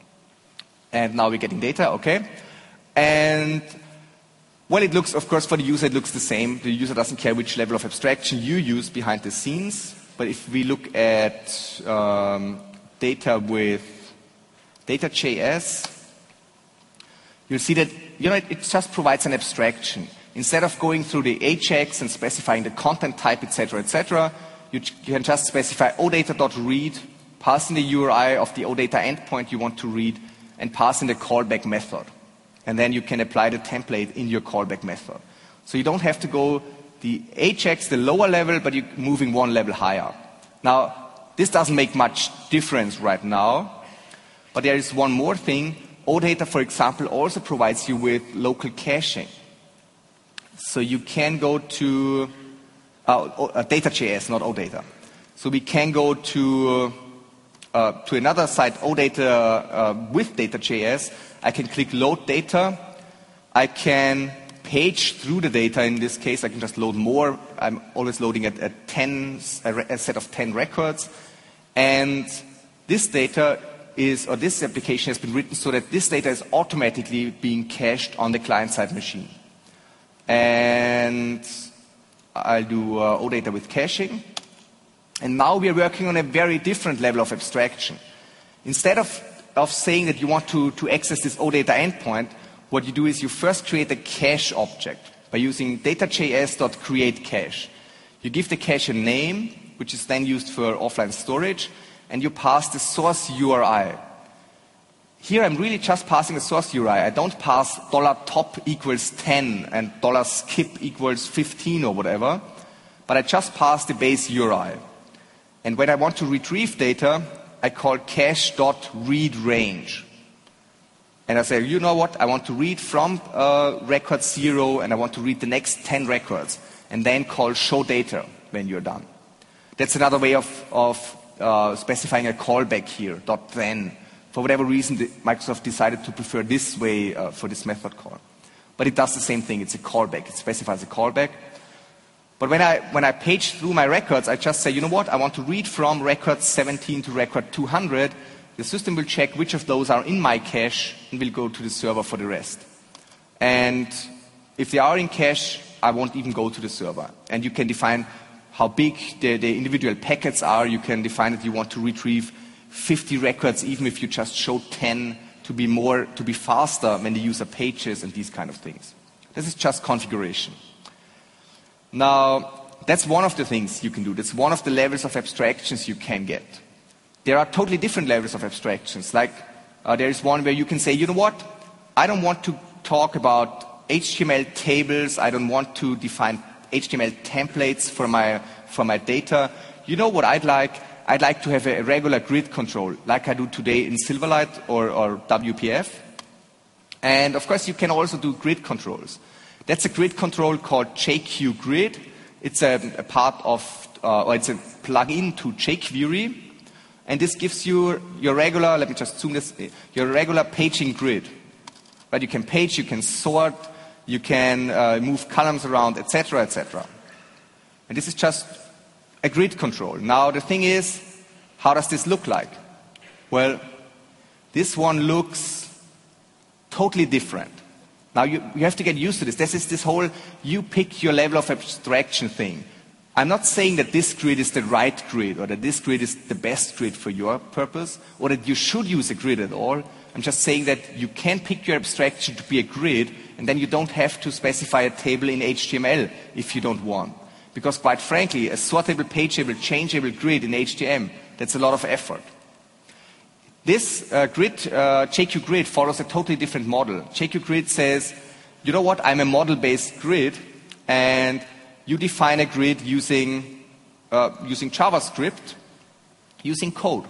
And now we're getting data, okay. And, well, it looks, of course, for the user, it looks the same. The user doesn't care which level of abstraction you use behind the scenes. But if we look at um, data with Data dot J S, you'll see that, you know, it, it just provides an abstraction. Instead of going through the Ajax and specifying the content type, et cetera, et cetera, you, you can just specify odata.read, pass in the U R I of the OData endpoint you want to read, and pass in the callback method. And then you can apply the template in your callback method. So you don't have to go the Ajax, the lower level, but you're moving one level higher. Now, this doesn't make much difference right now, but there is one more thing. OData, for example, also provides you with local caching. So you can go to uh, uh, Data dot J S, not OData. So we can go to uh, to another site, OData uh, with Data dot J S. I can click Load Data. I can page through the data. In this case, I can just load more. I'm always loading at, at ten, a, a set of ten records. And this data is, or this application has been written so that this data is automatically being cached on the client-side machine. And I'll do uh, OData with caching. And now we are working on a very different level of abstraction. Instead of, of saying that you want to, to access this OData endpoint, what you do is you first create a cache object by using data dot J S dot create cache. You give the cache a name, which is then used for offline storage, and you pass the source U R I. Here I'm really just passing a source U R I. I don't pass dollar top equals ten and dollar skip equals fifteen or whatever, but I just pass the base U R I. And when I want to retrieve data, I call cache.readRange. And I say, you know what, I want to read from uh, record zero and I want to read the next ten records. And then call show data when you're done. That's another way of, of uh, specifying a callback here, dot then. For whatever reason, the, Microsoft decided to prefer this way uh, for this method call. But it does the same thing, it's a callback, it specifies a callback. But when I, when I page through my records, I just say, you know what, I want to read from record seventeen to record two hundred. The system will check which of those are in my cache and will go to the server for the rest. And if they are in cache, I won't even go to the server. And you can define how big the, the individual packets are. You can define that you want to retrieve fifty records, even if you just show ten, to be more, to be faster when the user pages and these kind of things. This is just configuration. Now, that's one of the things you can do. That's one of the levels of abstractions you can get. There are totally different levels of abstractions. Like, uh, there is one where you can say, you know what, I don't want to talk about H T M L tables. I don't want to define H T M L templates for my, for my data. you know what I'd like? I'd like to have a regular grid control, like I do today in Silverlight or, or W P F. And of course, you can also do grid controls. That's a grid control called J Q Grid. It's a, a part of, uh, or it's a plugin to jQuery. And this gives you your regular, let me just zoom this, your regular paging grid. Right? You can page, you can sort, you can uh, move columns around, et cetera, et cetera. And this is just a grid control. Now the thing is, how does this look like? Well, this one looks totally different. Now you, you have to get used to this. This is this whole you pick your level of abstraction thing. I'm not saying that this grid is the right grid or that this grid is the best grid for your purpose or that you should use a grid at all. I'm just saying that you can pick your abstraction to be a grid and then you don't have to specify a table in H T M L if you don't want. Because quite frankly, a sortable, pageable, changeable grid in H T M, that's a lot of effort. This uh, grid, uh, J Q Grid, follows a totally different model. J Q Grid says, you know what, I'm a model-based grid, and you define a grid using, uh, using JavaScript, using code.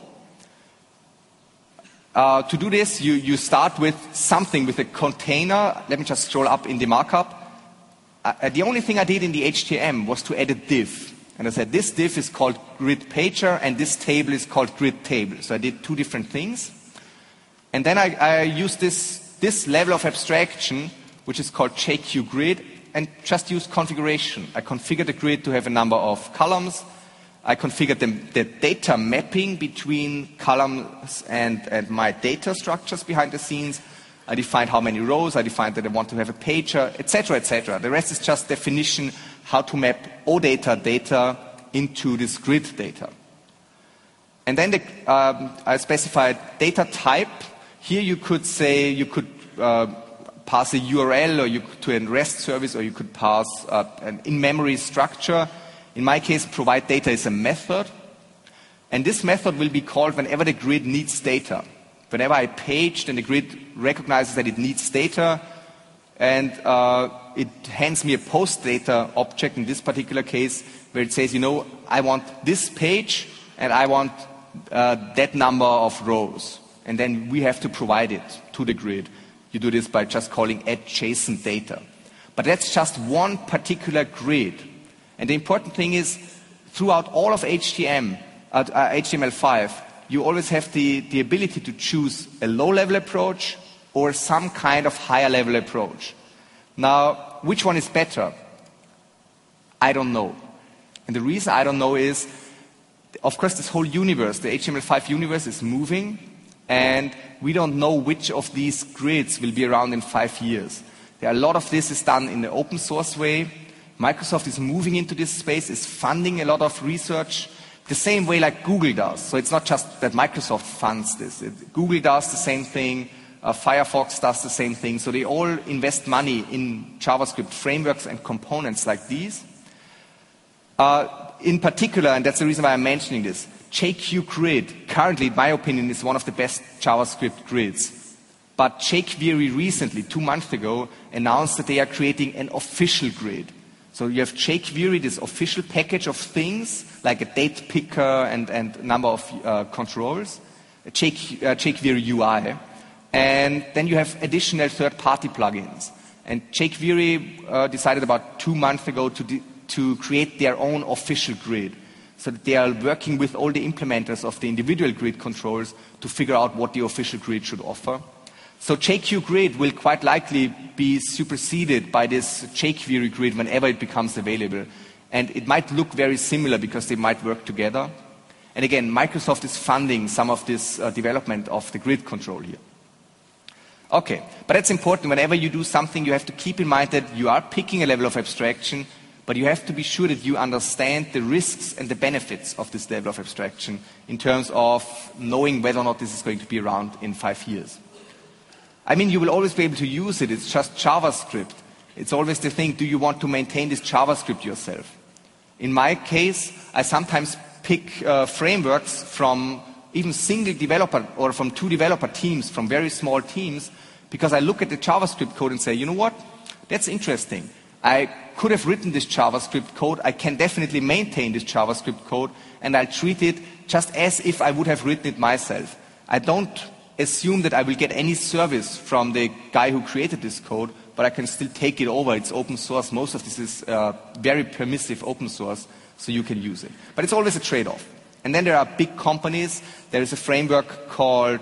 Uh, to do this, you, you start with something, with a container. Let me just scroll up in the markup. Uh, the only thing I did in the H T M was to add a div. And I said, this div is called grid pager, and this table is called grid table. So I did two different things. And then I, I used this, this level of abstraction, which is called J Q Grid, and just used configuration. I configured the grid to have a number of columns. I configured the, the data mapping between columns and, and my data structures behind the scenes. I defined how many rows, I defined that I want to have a pager, et cetera, et cetera. The rest is just definition how to map OData data into this grid data. And then the, um, I specified data type. Here you could say, you could uh, pass a U R L or you could, to a REST service, or you could pass uh, an in-memory structure. In my case, provide data is a method. And this method will be called whenever the grid needs data. Whenever I page, then the grid recognizes that it needs data, and uh, it hands me a post data object in this particular case, where it says, you know, I want this page, and I want uh, that number of rows. And then we have to provide it to the grid. You do this by just calling add JSON data. But that's just one particular grid. And the important thing is, throughout all of H T M, uh, uh, H T M L five, you always have the, the ability to choose a low-level approach or some kind of higher-level approach. Now, which one is better? I don't know. And the reason I don't know is, of course, this whole universe, the H T M L five universe is moving, and we don't know which of these grids will be around in five years. There are a lot of this is done in the open source way. Microsoft is moving into this space, is funding a lot of research, the same way like Google does. So it's not just that Microsoft funds this. It, Google does the same thing. Uh, Firefox does the same thing. So they all invest money in JavaScript frameworks and components like these. Uh, in particular, and that's the reason why I'm mentioning this, J Q Grid, currently, in my opinion, is one of the best JavaScript grids. But jQuery recently, two months ago, announced that they are creating an official grid. So you have jQuery, this official package of things, like a date picker and, and number of uh, controls, J, uh, jQuery U I. And then you have additional third-party plugins. And jQuery uh, decided about two months ago to, de- to create their own official grid. So that they are working with all the implementers of the individual grid controls to figure out what the official grid should offer. So J Q Grid will quite likely be superseded by this jQuery grid whenever it becomes available. And it might look very similar because they might work together. And again, Microsoft is funding some of this uh, development of the grid control here. Okay, but that's important. Whenever you do something, you have to keep in mind that you are picking a level of abstraction, but you have to be sure that you understand the risks and the benefits of this level of abstraction in terms of knowing whether or not this is going to be around in five years. I mean, you will always be able to use it. It's just JavaScript. It's always the thing, do you want to maintain this JavaScript yourself? In my case, I sometimes pick uh, frameworks from even single developer or from two developer teams, from very small teams, because I look at the JavaScript code and say, you know what, that's interesting. I could have written this JavaScript code, I can definitely maintain this JavaScript code, and I'll treat it just as if I would have written it myself. I don't assume that I will get any service from the guy who created this code, but I can still take it over. It's open source. Most of this is uh, very permissive open source, so you can use it. But it's always a trade-off. And then there are big companies. There is a framework called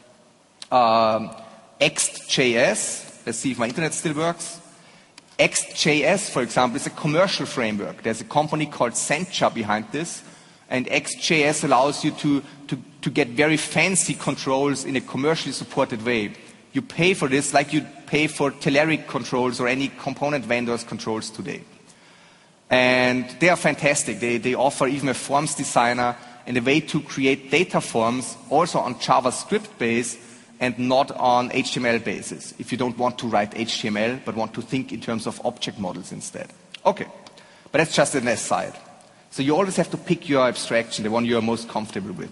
um, X J S. Let's see if my internet still works. X J S, for example, is a commercial framework. There's a company called Sencha behind this. And X J S allows you to, to, to get very fancy controls in a commercially supported way. You pay for this like you pay for Telerik controls or any component vendor's controls today. And they are fantastic. They, they offer even a forms designer and a way to create data forms also on JavaScript base and not on H T M L basis, if you don't want to write H T M L but want to think in terms of object models instead. Okay, but that's just an aside. So you always have to pick your abstraction, the one you are most comfortable with.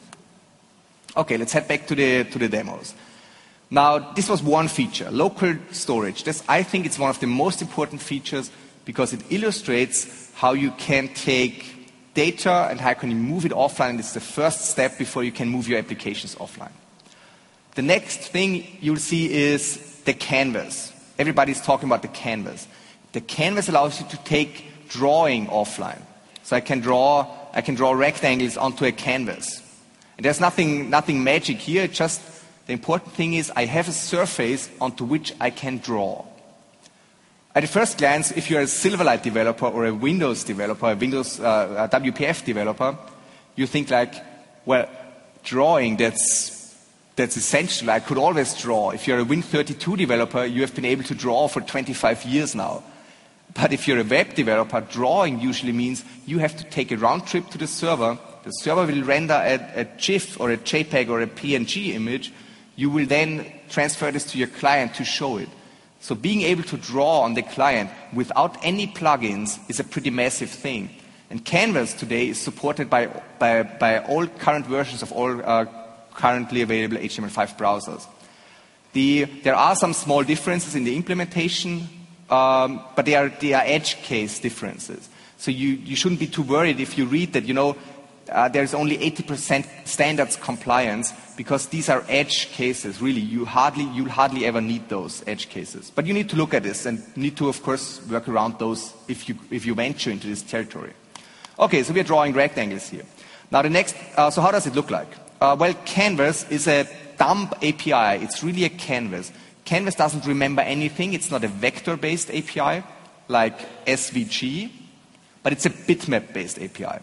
Okay, let's head back to the, to the demos. Now, this was one feature, local storage. This, I think it's one of the most important features because it illustrates how you can take data and how can you move it offline. It's the first step before you can move your applications offline. The next thing you'll see is the canvas. Everybody's talking about the canvas. The canvas allows you to take drawing offline. So I can draw, I can draw rectangles onto a canvas. And there's nothing, nothing magic here. It's just the important thing is I have a surface onto which I can draw. At a first glance, if you're a Silverlight developer or a Windows developer, a Windows uh, a W P F developer, you think like, well, drawing, that's, that's essential. I could always draw. If you're a Win thirty-two developer, you have been able to draw for twenty-five years now. But if you're a web developer, drawing usually means you have to take a round trip to the server. The server will render a, a GIF or a JPEG or a P N G image. You will then transfer this to your client to show it. So being able to draw on the client without any plugins is a pretty massive thing. And Canvas today is supported by, by, by all current versions of all uh, currently available H T M L five browsers. The, there are some small differences in the implementation, um, but they are, they are edge case differences. So you, you shouldn't be too worried if you read that, you know, uh, there's only eighty percent standards compliance, because these are edge cases. Really, you hardly, you'll hardly ever need those edge cases. But you need to look at this and need to, of course, work around those if you, if you venture into this territory. Okay, so we are drawing rectangles here. Now the next, uh, so how does it look like? Uh, well, Canvas is a dumb A P I. It's really a canvas. Canvas doesn't remember anything. It's not a vector-based A P I like S V G, but it's a bitmap-based A P I.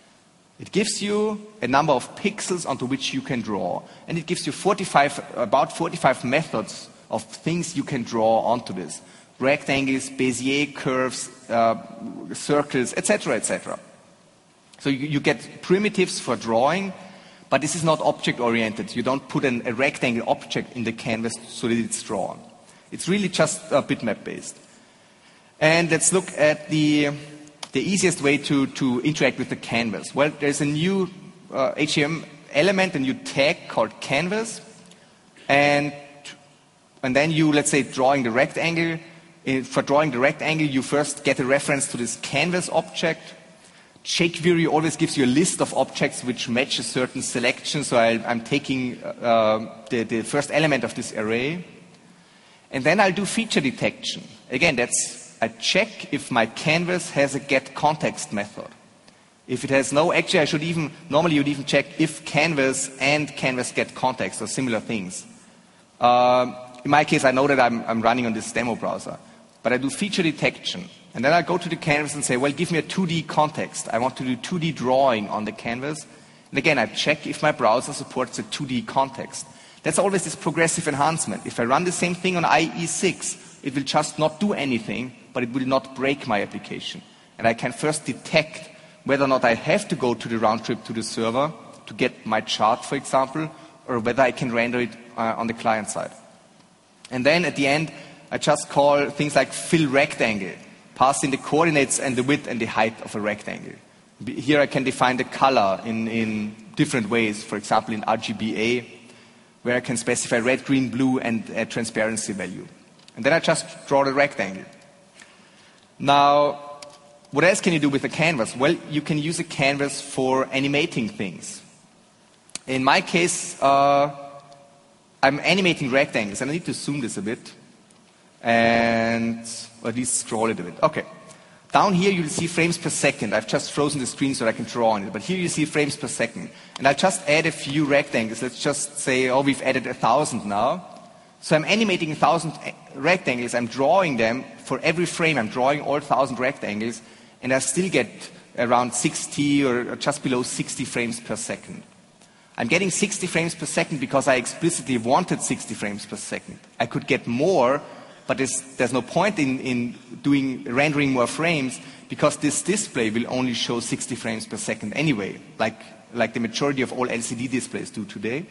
It gives you a number of pixels onto which you can draw, and it gives you forty-five, about forty-five methods of things you can draw onto this. Rectangles, Bezier curves, uh, circles, et cetera, et cetera. So you, you get primitives for drawing, but this is not object-oriented. You don't put an, a rectangle object in the canvas so that it's drawn. It's really just uh, bitmap-based. And let's look at the, the easiest way to, to interact with the canvas. Well, there's a new uh, H T M L element, a new tag called canvas. And, and then you, let's say, drawing the rectangle. In, for drawing the rectangle, you first get a reference to this canvas object. jQuery always gives you a list of objects which match a certain selection, so I, I'm taking uh, the, the first element of this array. And then I'll do feature detection. Again, that's, I check if my canvas has a getContext method. If it has no, actually I should even, normally you'd even check if canvas and canvas getContext or similar things. Uh, in my case, I know that I'm, I'm running on this demo browser, but I do feature detection. And then I go to the canvas and say, well, give me a two D context. I want to do two D drawing on the canvas. And again, I check if my browser supports a two D context. That's always this progressive enhancement. If I run the same thing on I E six, it will just not do anything, but it will not break my application. And I can first detect whether or not I have to go to the round trip to the server to get my chart, for example, or whether I can render it uh, on the client side. And then at the end, I just call things like fill rectangle, passing the coordinates and the width and the height of a rectangle. Here I can define the color in, in different ways, for example in R G B A, where I can specify red, green, blue, and a transparency value. And then I just draw the rectangle. Now, what else can you do with a canvas? Well, you can use a canvas for animating things. In my case, uh, I'm animating rectangles, and I need to zoom this a bit, and or at least scroll it a bit. Okay. Down here you'll see frames per second. I've just frozen the screen so I can draw on it, but here you see frames per second. And I'll just add a few rectangles. Let's just say, oh, we've added a thousand now. So I'm animating a thousand rectangles. I'm drawing them for every frame. I'm drawing all thousand rectangles, and I still get around sixty or just below sixty frames per second. I'm getting sixty frames per second because I explicitly wanted sixty frames per second. I could get more, but there's, there's no point in, in doing rendering more frames because this display will only show sixty frames per second anyway, like, like the majority of all L C D displays do today.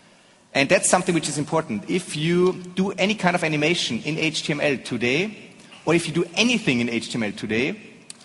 And that's something which is important. If you do any kind of animation in H T M L today, or if you do anything in H T M L today,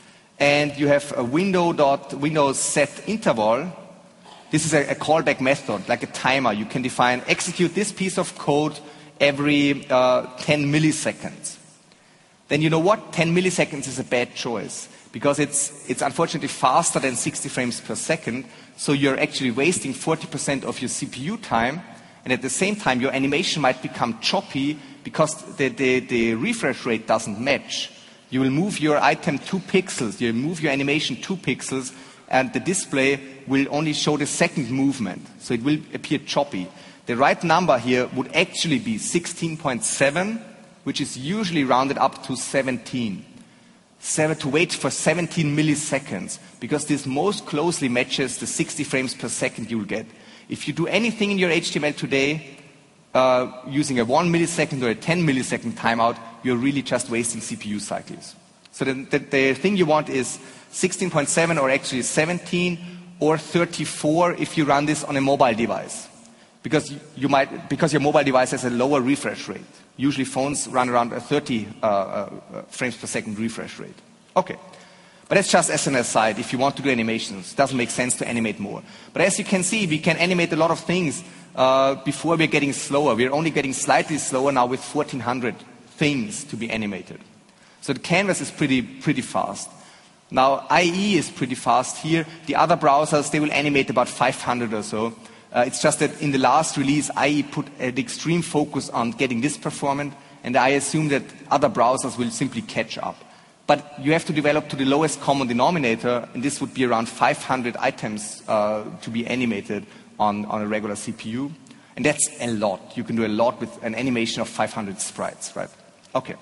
and you have a window dot windows set interval, this is a, a callback method, like a timer. You can define execute this piece of code every uh, ten milliseconds. Then you know what? ten milliseconds is a bad choice because it's, it's unfortunately faster than sixty frames per second, so you're actually wasting forty percent of your C P U time, and at the same time your animation might become choppy because the, the, the refresh rate doesn't match. You will move your item two pixels, you move your animation two pixels, and the display will only show the second movement, so it will appear choppy. The right number here would actually be sixteen point seven, which is usually rounded up to seventeen. Seven, to wait for seventeen milliseconds, because this most closely matches the sixty frames per second you will get. If you do anything in your H T M L today uh, using a one millisecond or a ten millisecond timeout, you're really just wasting C P U cycles. So the, the, the thing you want is sixteen point seven or actually seventeen or thirty-four if you run this on a mobile device. Because you might, because your mobile device has a lower refresh rate. Usually phones run around a thirty uh, uh, frames per second refresh rate. Okay. But that's just as an aside. If you want to do animations, it doesn't make sense to animate more. But as you can see, we can animate a lot of things uh, before we're getting slower. We're only getting slightly slower now with fourteen hundred things to be animated. So the canvas is pretty, pretty fast. Now, I E is pretty fast here. The other browsers, they will animate about five hundred or so. Uh, it's just that in the last release, I E put an extreme focus on getting this performant, and I assume that other browsers will simply catch up. But you have to develop to the lowest common denominator, and this would be around five hundred items uh, to be animated on, on a regular C P U. And that's a lot. You can do a lot with an animation of five hundred sprites, right? Okay.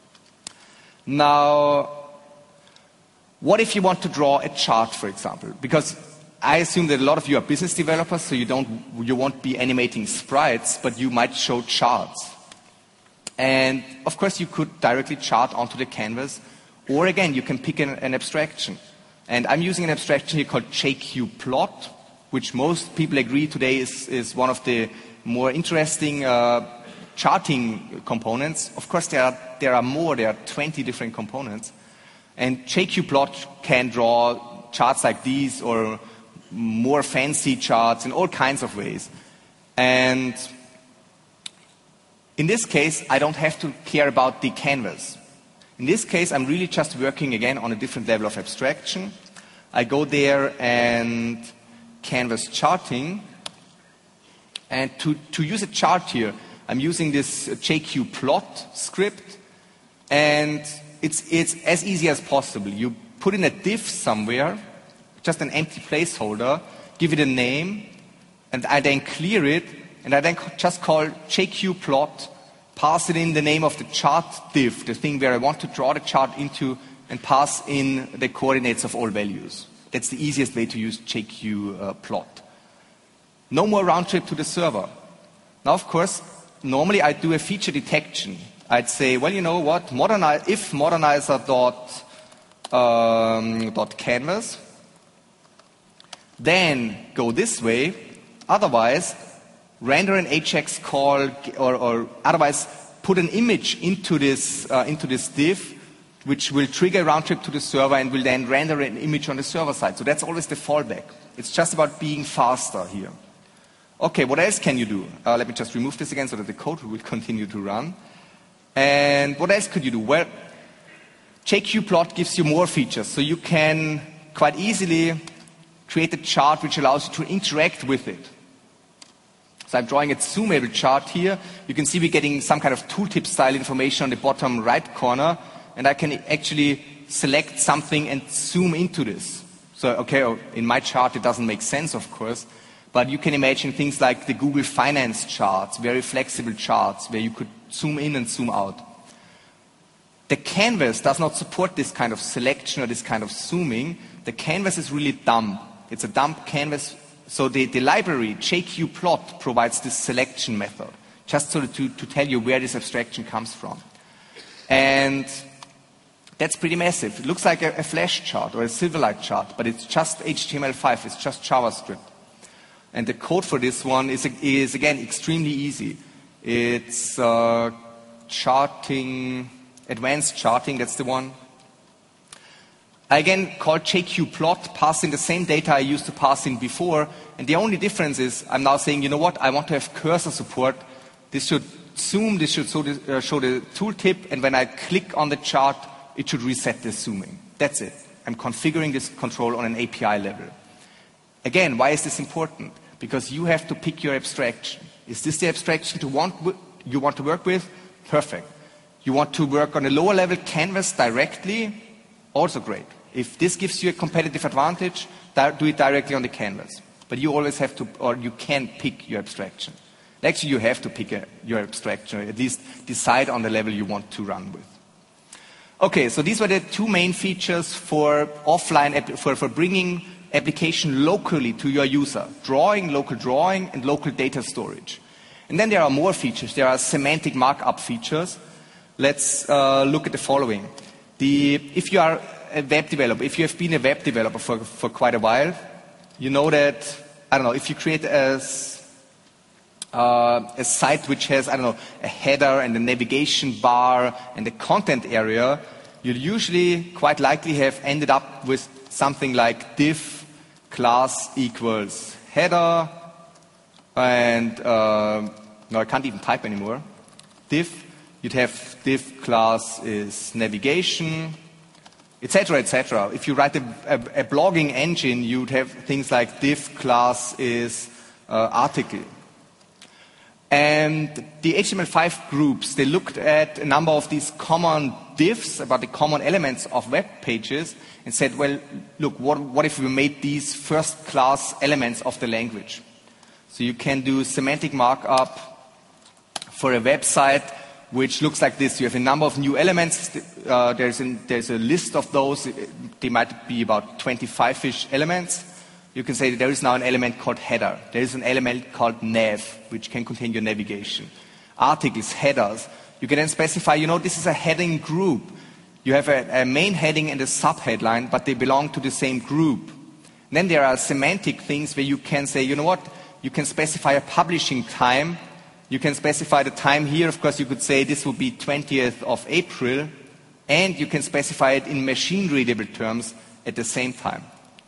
Now, what if you want to draw a chart, for example? Because I assume that a lot of you are business developers, so you don't, you won't be animating sprites, but you might show charts. And of course, you could directly chart onto the canvas, or again, you can pick an, an abstraction. And I'm using an abstraction here called J Q plot, which most people agree today is, is one of the more interesting uh, charting components. Of course, there are, there are more, there are twenty different components. And J Q plot can draw charts like these, or more fancy charts in all kinds of ways. And in this case, I don't have to care about the canvas. In this case, I'm really just working again on a different level of abstraction. I go there and canvas charting. And to, to use a chart here, I'm using this J Q plot script. And it's, it's as easy as possible. You put in a div somewhere, just an empty placeholder, give it a name, and I then clear it, and I then just call J Q plot, pass it in the name of the chart div, the thing where I want to draw the chart into, and pass in the coordinates of all values. That's the easiest way to use J Q uh, plot. No more round trip to the server. Now, of course, normally I do a feature detection. I'd say, well, you know what, modernize, if modernizer dot, um, dot canvas, then go this way, otherwise render an Ajax call, or, or otherwise put an image into this, uh, into this div, which will trigger a round trip to the server and will then render an image on the server side. So that's always the fallback. It's just about being faster here. Okay, what else can you do? Uh, let me just remove this again so that the code will continue to run. And what else could you do? Well, jQplot gives you more features, so you can quite easily create a chart which allows you to interact with it. So I'm drawing a zoomable chart here. You can see we're getting some kind of tooltip style information on the bottom right corner, and I can actually select something and zoom into this. So, okay, in my chart it doesn't make sense, of course, but you can imagine things like the Google Finance charts, very flexible charts where you could zoom in and zoom out. The canvas does not support this kind of selection or this kind of zooming. The canvas is really dumb. It's a dumb canvas. So the, the library, jQplot, provides this selection method, just so to, to tell you where this abstraction comes from. And that's pretty massive. It looks like a, a Flash chart or a Silverlight chart, but it's just H T M L five. It's just JavaScript. And the code for this one is, is again, extremely easy. It's uh, charting, advanced charting, that's the one. I again call jQplot, passing the same data I used to pass in before, and the only difference is I'm now saying, you know what, I want to have cursor support. This should zoom, this should show the, uh, show the tooltip, and when I click on the chart, it should reset the zooming. That's it. I'm configuring this control on an A P I level. Again, why is this important? Because you have to pick your abstraction. Is this the abstraction to want, you want to work with? Perfect. You want to work on a lower level canvas directly? Also great. If this gives you a competitive advantage, do it directly on the canvas. But you always have to, or you can pick your abstraction. Actually, you have to pick a, your abstraction, or at least decide on the level you want to run with. Okay, so these were the two main features for offline, for, for bringing application locally to your user. Drawing, local drawing, and local data storage. And then there are more features. There are semantic markup features. Let's uh, look at the following. The, if you are a web developer, if you have been a web developer for, for quite a while, you know that, I don't know, if you create a, uh, a site which has, I don't know, a header and a navigation bar and a content area, you'll usually quite likely have ended up with something like div class equals header and, uh, no, I can't even type anymore, div. You'd have div class is navigation, et cetera, et cetera. If you write a, a, a blogging engine, you'd have things like div class is uh, article. And the H T M L five groups, they looked at a number of these common divs, about the common elements of web pages, and said, well, look, what, what if we made these first-class elements of the language? So you can do semantic markup for a website which looks like this. You have a number of new elements. Uh, there's, an, there's a list of those. They might be about twenty-five-ish elements. You can say there is now an element called header. There is an element called nav, which can contain your navigation. Articles, headers. You can then specify, you know, this is a heading group. You have a, a main heading and a sub-headline, but they belong to the same group. And then there are semantic things where you can say, you know what, you can specify a publishing time. You can specify the time here. Of course, you could say this will be twentieth of April, and you can specify it in machine-readable terms at the same time.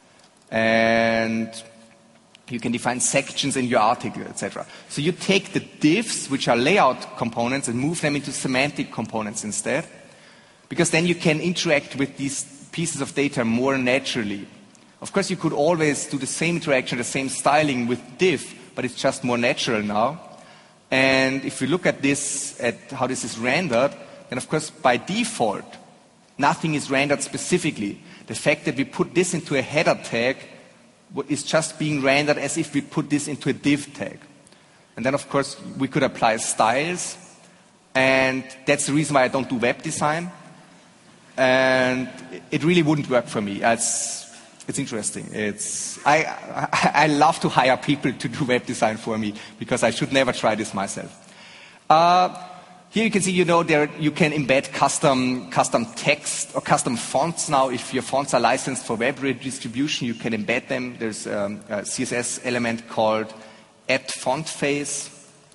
And you can define sections in your article, et cetera. So you take the divs, which are layout components, and move them into semantic components instead, because then you can interact with these pieces of data more naturally. Of course, you could always do the same interaction, the same styling with div, but it's just more natural now. And if we look at this, at how this is rendered, then of course by default, nothing is rendered specifically. The fact that we put this into a header tag is just being rendered as if we put this into a div tag. And then of course we could apply styles, and that's the reason why I don't do web design. And it really wouldn't work for me. It's, It's interesting. It's, I, I, I love to hire people to do web design for me because I should never try this myself. Uh, here you can see, you know, there you can embed custom, custom text or custom fonts now. If your fonts are licensed for web redistribution, you can embed them. There's um, a C S S element called add font face.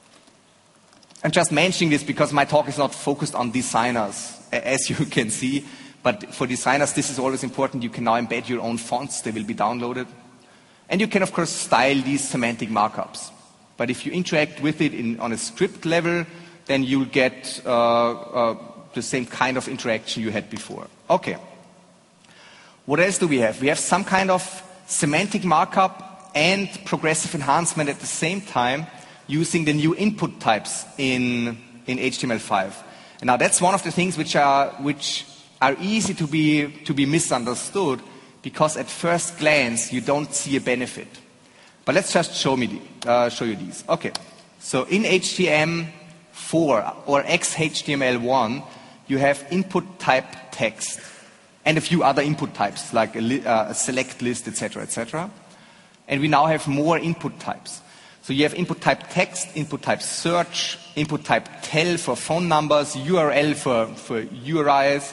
I'm just mentioning this because my talk is not focused on designers, as you can see. But for designers, this is always important. You can now embed your own fonts. They will be downloaded. And you can, of course, style these semantic markups. But if you interact with it in, on a script level, then you'll get uh, uh, the same kind of interaction you had before. Okay. What else do we have? We have some kind of semantic markup and progressive enhancement at the same time using the new input types in, in H T M L five. And now that's one of the things which are, which are easy to be, to be misunderstood, because at first glance you don't see a benefit. But let's just show, me the, uh, show you these. Okay, so in H T M L four or X H T M L one, you have input type text and a few other input types like a, li uh, a select list, et cetera, et cetera. And we now have more input types. So you have input type text, input type search, input type tel for phone numbers, U R L for, for U R Is,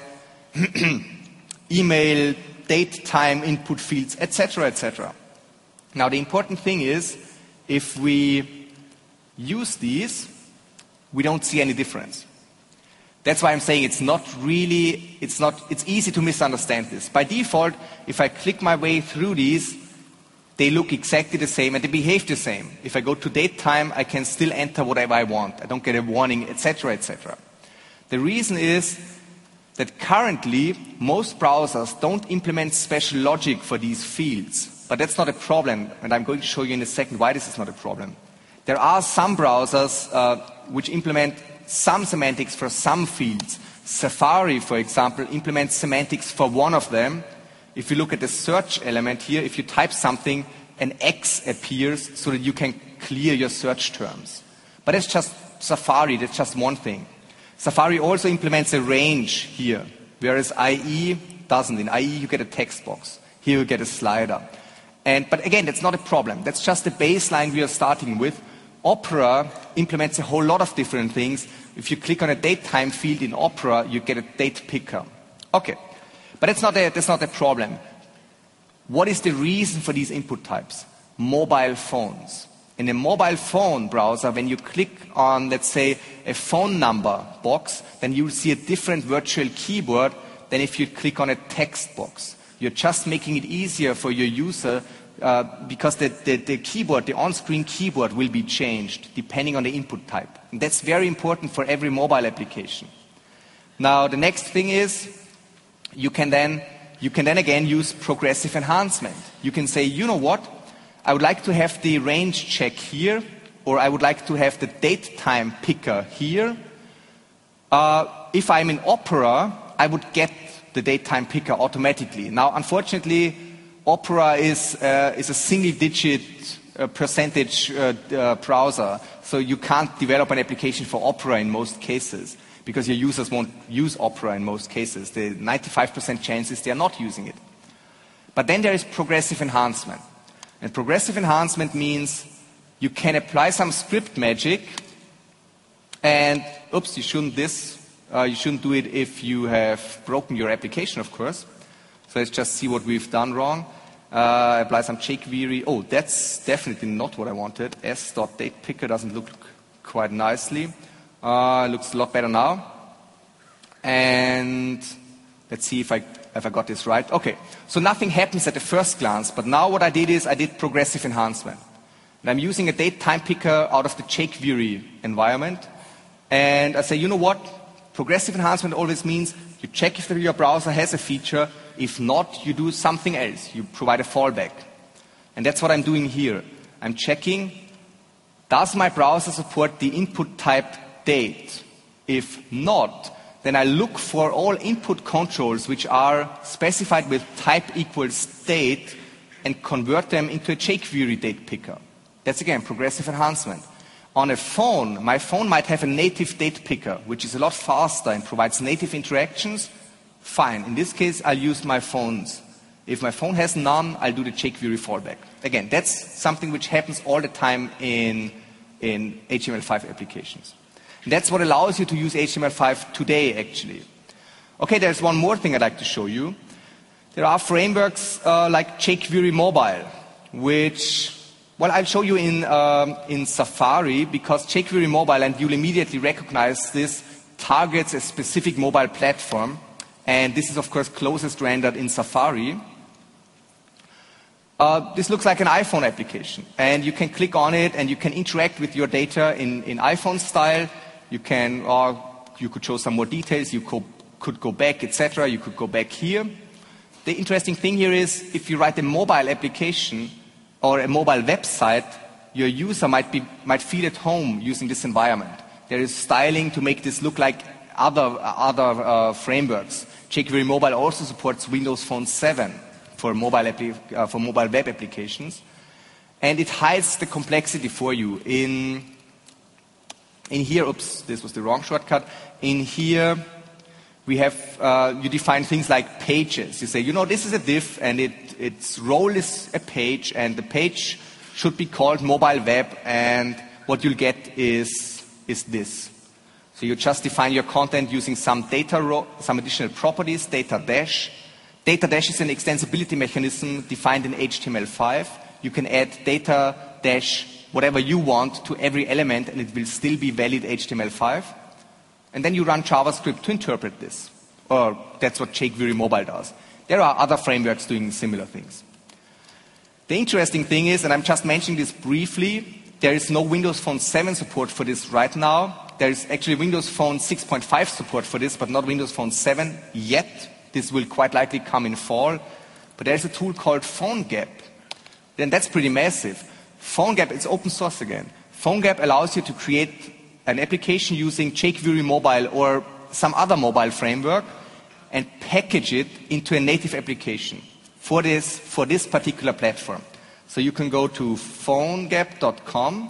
email, date, time, input fields, et cetera, et cetera. Now the important thing is, if we use these, we don't see any difference. That's why I'm saying it's not really, it's not, it's easy to misunderstand this. By default, if I click my way through these, they look exactly the same and they behave the same. If I go to date time, I can still enter whatever I want. I don't get a warning, et cetera, et cetera. The reason is that currently most browsers don't implement special logic for these fields. But that's not a problem, and I'm going to show you in a second why this is not a problem. There are some browsers uh, which implement some semantics for some fields. Safari, for example, implements semantics for one of them. If you look at the search element here, if you type something, an X appears so that you can clear your search terms. But that's just Safari, that's just one thing. Safari also implements a range here, whereas I E doesn't. In I E you get a text box. Here you get a slider. And, but again, that's not a problem. That's just the baseline we are starting with. Opera implements a whole lot of different things. If you click on a date time field in Opera, you get a date picker. Okay, but that's not a, that's not a problem. What is the reason for these input types? Mobile phones. In a mobile phone browser, when you click on, let's say, a phone number box, then you'll see a different virtual keyboard than if you click on a text box. You're just making it easier for your user uh, because the, the, the keyboard, the on-screen keyboard will be changed depending on the input type. And that's very important for every mobile application. Now, the next thing is you can then, you can then again use progressive enhancement. You can say, you know what, I would like to have the range check here, or I would like to have the date time picker here. Uh, if I'm in Opera, I would get the date time picker automatically. Now, unfortunately, Opera is, uh, is a single-digit uh, percentage uh, uh, browser, so you can't develop an application for Opera in most cases, because your users won't use Opera in most cases. The ninety-five percent chances they are not using it. But then there is progressive enhancement. And progressive enhancement means you can apply some script magic, and, oops, you shouldn't this. Uh, you shouldn't do it if you have broken your application, of course. So let's just see what we've done wrong. Uh, apply some jQuery. Oh, that's definitely not what I wanted. S.datePicker doesn't look quite nicely. Uh, looks a lot better now. And let's see if I, if I got this right. Okay, so nothing happens at the first glance, but now what I did is I did progressive enhancement. And I'm using a date time picker out of the jQuery environment. And I say, you know what? Progressive enhancement always means you check if your browser has a feature. If not, you do something else. You provide a fallback. And that's what I'm doing here. I'm checking, does my browser support the input type date? If not, then I look for all input controls which are specified with type equals date and convert them into a jQuery date picker. That's again progressive enhancement. On a phone, my phone might have a native date picker, which is a lot faster and provides native interactions. Fine. In this case, I'll use my phone's. If my phone has none, I'll do the jQuery fallback. Again, that's something which happens all the time in, in H T M L five applications. And that's what allows you to use H T M L five today, actually. Okay, there's one more thing I'd like to show you. There are frameworks uh, like jQuery Mobile, which... Well, I'll show you in, um, in Safari, because jQuery Mobile, and you'll immediately recognize this, targets a specific mobile platform. And this is, of course, closest rendered in Safari. Uh, this looks like an iPhone application. And you can click on it, and you can interact with your data in, in iPhone style. You can uh, you could show some more details, you co could go back, et cetera. You could go back here. The interesting thing here is if you write a mobile application or a mobile website, your user might, be, might feel at home using this environment. There is styling to make this look like other, other uh, frameworks. jQuery Mobile also supports Windows Phone seven for mobile, uh, for mobile web applications. And it hides the complexity for you. In, in here, oops, this was the wrong shortcut. In here, we have, uh, you define things like pages. You say, you know, this is a div, and it, its role is a page, and the page should be called mobile web, and what you'll get is, is this. So you just define your content using some data row, some additional properties, data dash. Data dash is an extensibility mechanism defined in H T M L five. You can add data dash whatever you want to every element, and it will still be valid H T M L five. And then you run JavaScript to interpret this. Or that's what jQuery Mobile does. There are other frameworks doing similar things. The interesting thing is, and I'm just mentioning this briefly, there is no Windows Phone seven support for this right now. There is actually Windows Phone six point five support for this, but not Windows Phone seven yet. This will quite likely come in fall. But there's a tool called PhoneGap. Then that's pretty massive. PhoneGap is open source again. PhoneGap allows you to create an application using jQuery Mobile or some other mobile framework and package it into a native application for this, for this particular platform. So you can go to phonegap dot com.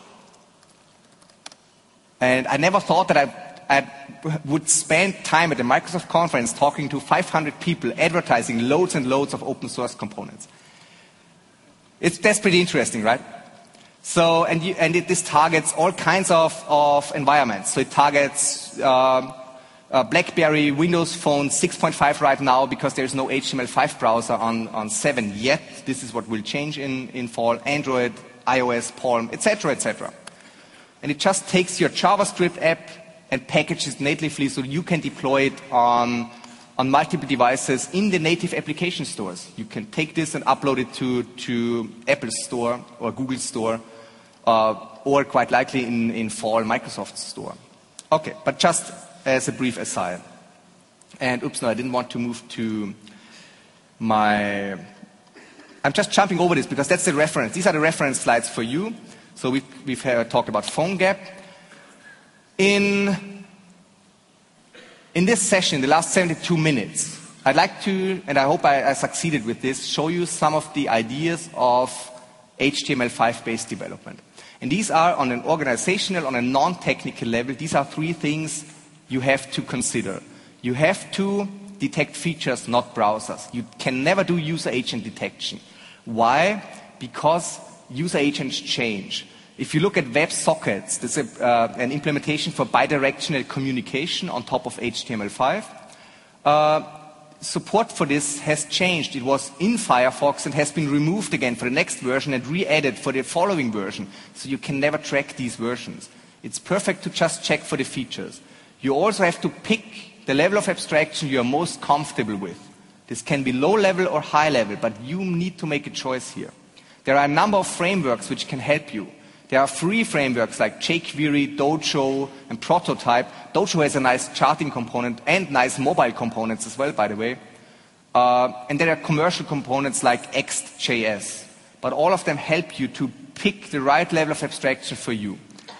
And I never thought that I, I would spend time at a Microsoft conference talking to five hundred people advertising loads and loads of open source components. It's, that's pretty interesting, right? So, and, you, and it, this targets all kinds of, of environments. So it targets uh, uh, BlackBerry, Windows Phone six point five right now because there's no H T M L five browser on, on seven yet. This is what will change in, in fall. Android, iOS, Palm, et cetera, et cetera. And it just takes your JavaScript app and packages it natively so you can deploy it on, on multiple devices in the native application stores. You can take this and upload it to, to Apple Store or Google Store, uh, or quite likely in, in fall, Microsoft Store. Okay, but just as a brief aside. And oops, no, I didn't want to move to my... I'm just jumping over this because that's the reference. These are the reference slides for you. So we've, we've uh, talked about PhoneGap. In, in this session, in the last seventy-two minutes, I'd like to, and I hope I, I succeeded with this, show you some of the ideas of H T M L five based development. And these are on an organizational, on a non-technical level, these are three things you have to consider. You have to detect features, not browsers. You can never do user agent detection. Why? Because user agents change. If you look at WebSockets, there's a, uh, an implementation for bidirectional communication on top of H T M L five. Uh, support for this has changed. It was in Firefox and has been removed again for the next version and re-added for the following version. So you can never track these versions. It's perfect to just check for the features. You also have to pick the level of abstraction you are most comfortable with. This can be low level or high level, but you need to make a choice here. There are a number of frameworks which can help you. There are free frameworks like jQuery, Dojo, and Prototype. Dojo has a nice charting component and nice mobile components as well, by the way. Uh, and there are commercial components like X J S. But all of them help you to pick the right level of abstraction for you.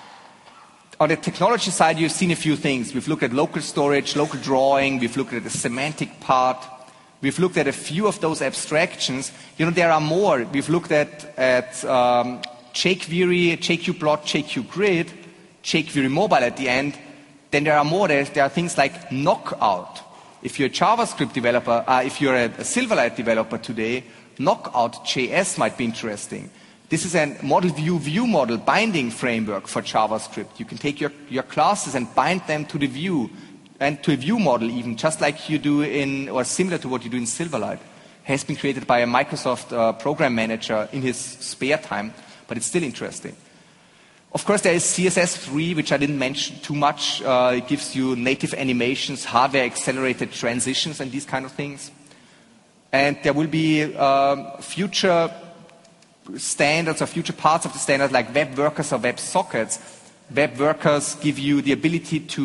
On the technology side, you've seen a few things. We've looked at local storage, local drawing. We've looked at the semantic part. We've looked at a few of those abstractions. You know, there are more. We've looked at, at um, jQuery, jQplot, jQgrid, jQuery Mobile at the end. Then there are more. There, there are things like Knockout. If you're a JavaScript developer, uh, if you're a, a Silverlight developer today, Knockout J S might be interesting. This is a model view view model binding framework for JavaScript. You can take your, your classes and bind them to the view. And to a view model even, just like you do in, or similar to what you do in Silverlight, has been created by a Microsoft uh, program manager in his spare time, but it's still interesting. Of course, there is C S S three, which I didn't mention too much. Uh, it gives you native animations, hardware-accelerated transitions, and these kind of things. And there will be um, future standards or future parts of the standard like web workers or web sockets. Web workers give you the ability to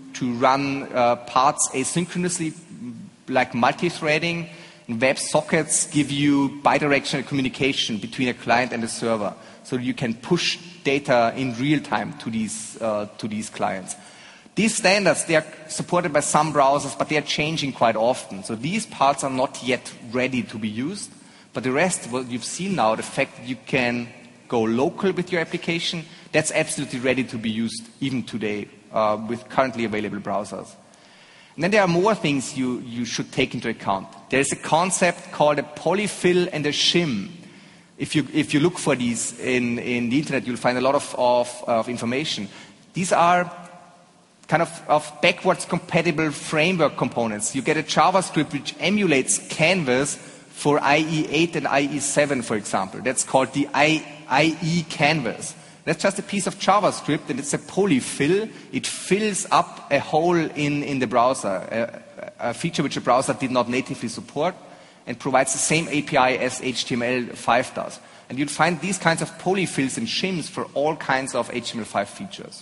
to run uh, parts asynchronously, like multi-threading. And web sockets give you bidirectional communication between a client and a server, so you can push data in real time to these uh, to these clients. These standards, they are supported by some browsers, but they are changing quite often. So these parts are not yet ready to be used. But the rest, what you've seen now, the fact that you can go local with your application, that's absolutely ready to be used even today uh, with currently available browsers. And then there are more things you, you should take into account. There is a concept called a polyfill and a shim. If you, if you look for these in, in the internet, you'll find a lot of, of, of information. These are kind of, of backwards compatible framework components. You get a JavaScript which emulates Canvas for I E eight and I E seven, for example. That's called the I E Canvas. That's just a piece of JavaScript, and it's a polyfill. It fills up a hole in, in the browser, a, a feature which a browser did not natively support, and provides the same A P I as H T M L five does. And you'd find these kinds of polyfills and shims for all kinds of H T M L five features.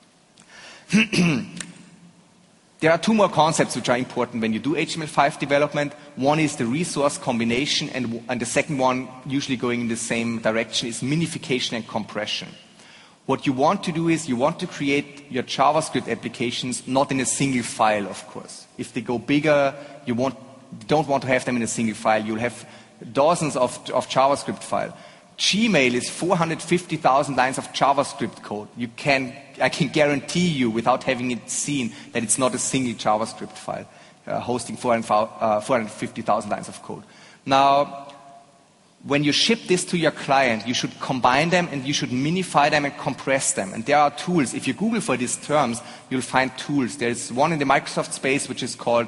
There are two more concepts which are important when you do H T M L five development. One is the resource combination, and, and the second one, usually going in the same direction, is minification and compression. What you want to do is you want to create your JavaScript applications not in a single file, of course. If they go bigger, you want, don't want to have them in a single file. You'll have dozens of, of JavaScript files. Gmail is four hundred fifty thousand lines of JavaScript code. You can, I can guarantee you, without having it seen, that it's not a single JavaScript file uh, hosting four hundred fifty thousand lines of code. Now, when you ship this to your client, you should combine them and you should minify them and compress them. And there are tools. If you Google for these terms, you'll find tools. There's one in the Microsoft space which is called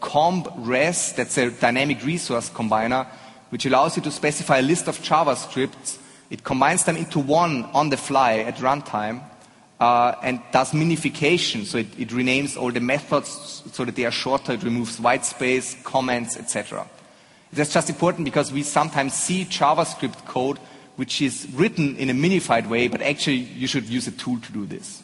CombRes. That's a dynamic resource combiner, which allows you to specify a list of JavaScripts. It combines them into one on the fly at runtime uh, and does minification. So it, it renames all the methods so that they are shorter. It removes white space, comments, et cetera. That's just important because we sometimes see JavaScript code which is written in a minified way, but actually you should use a tool to do this.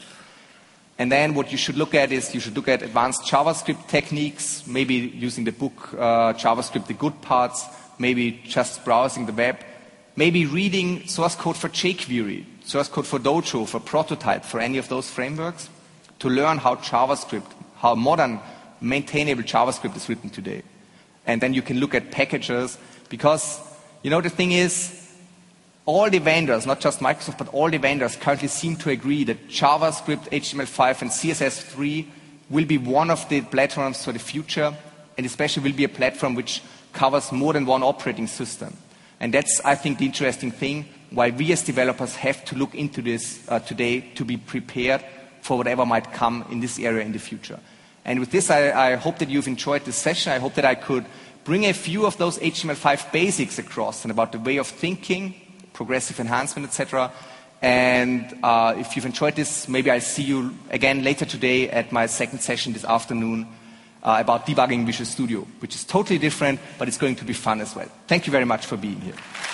And then what you should look at is you should look at advanced JavaScript techniques, maybe using the book uh, JavaScript, The Good Parts, maybe just browsing the web, maybe reading source code for jQuery, source code for Dojo, for Prototype, for any of those frameworks, to learn how JavaScript, how modern maintainable JavaScript is written today. And then you can look at packages, because, you know, the thing is, all the vendors, not just Microsoft, but all the vendors currently seem to agree that JavaScript, H T M L five, and C S S three will be one of the platforms for the future, and especially will be a platform which covers more than one operating system. And that's, I think, the interesting thing, why we as developers have to look into this uh, today to be prepared for whatever might come in this area in the future. And with this, I, I hope that you've enjoyed this session. I hope that I could bring a few of those H T M L five basics across and about the way of thinking, progressive enhancement, et cetera. And uh, if you've enjoyed this, maybe I'll see you again later today at my second session this afternoon uh, about debugging Visual Studio, which is totally different, but it's going to be fun as well. Thank you very much for being here.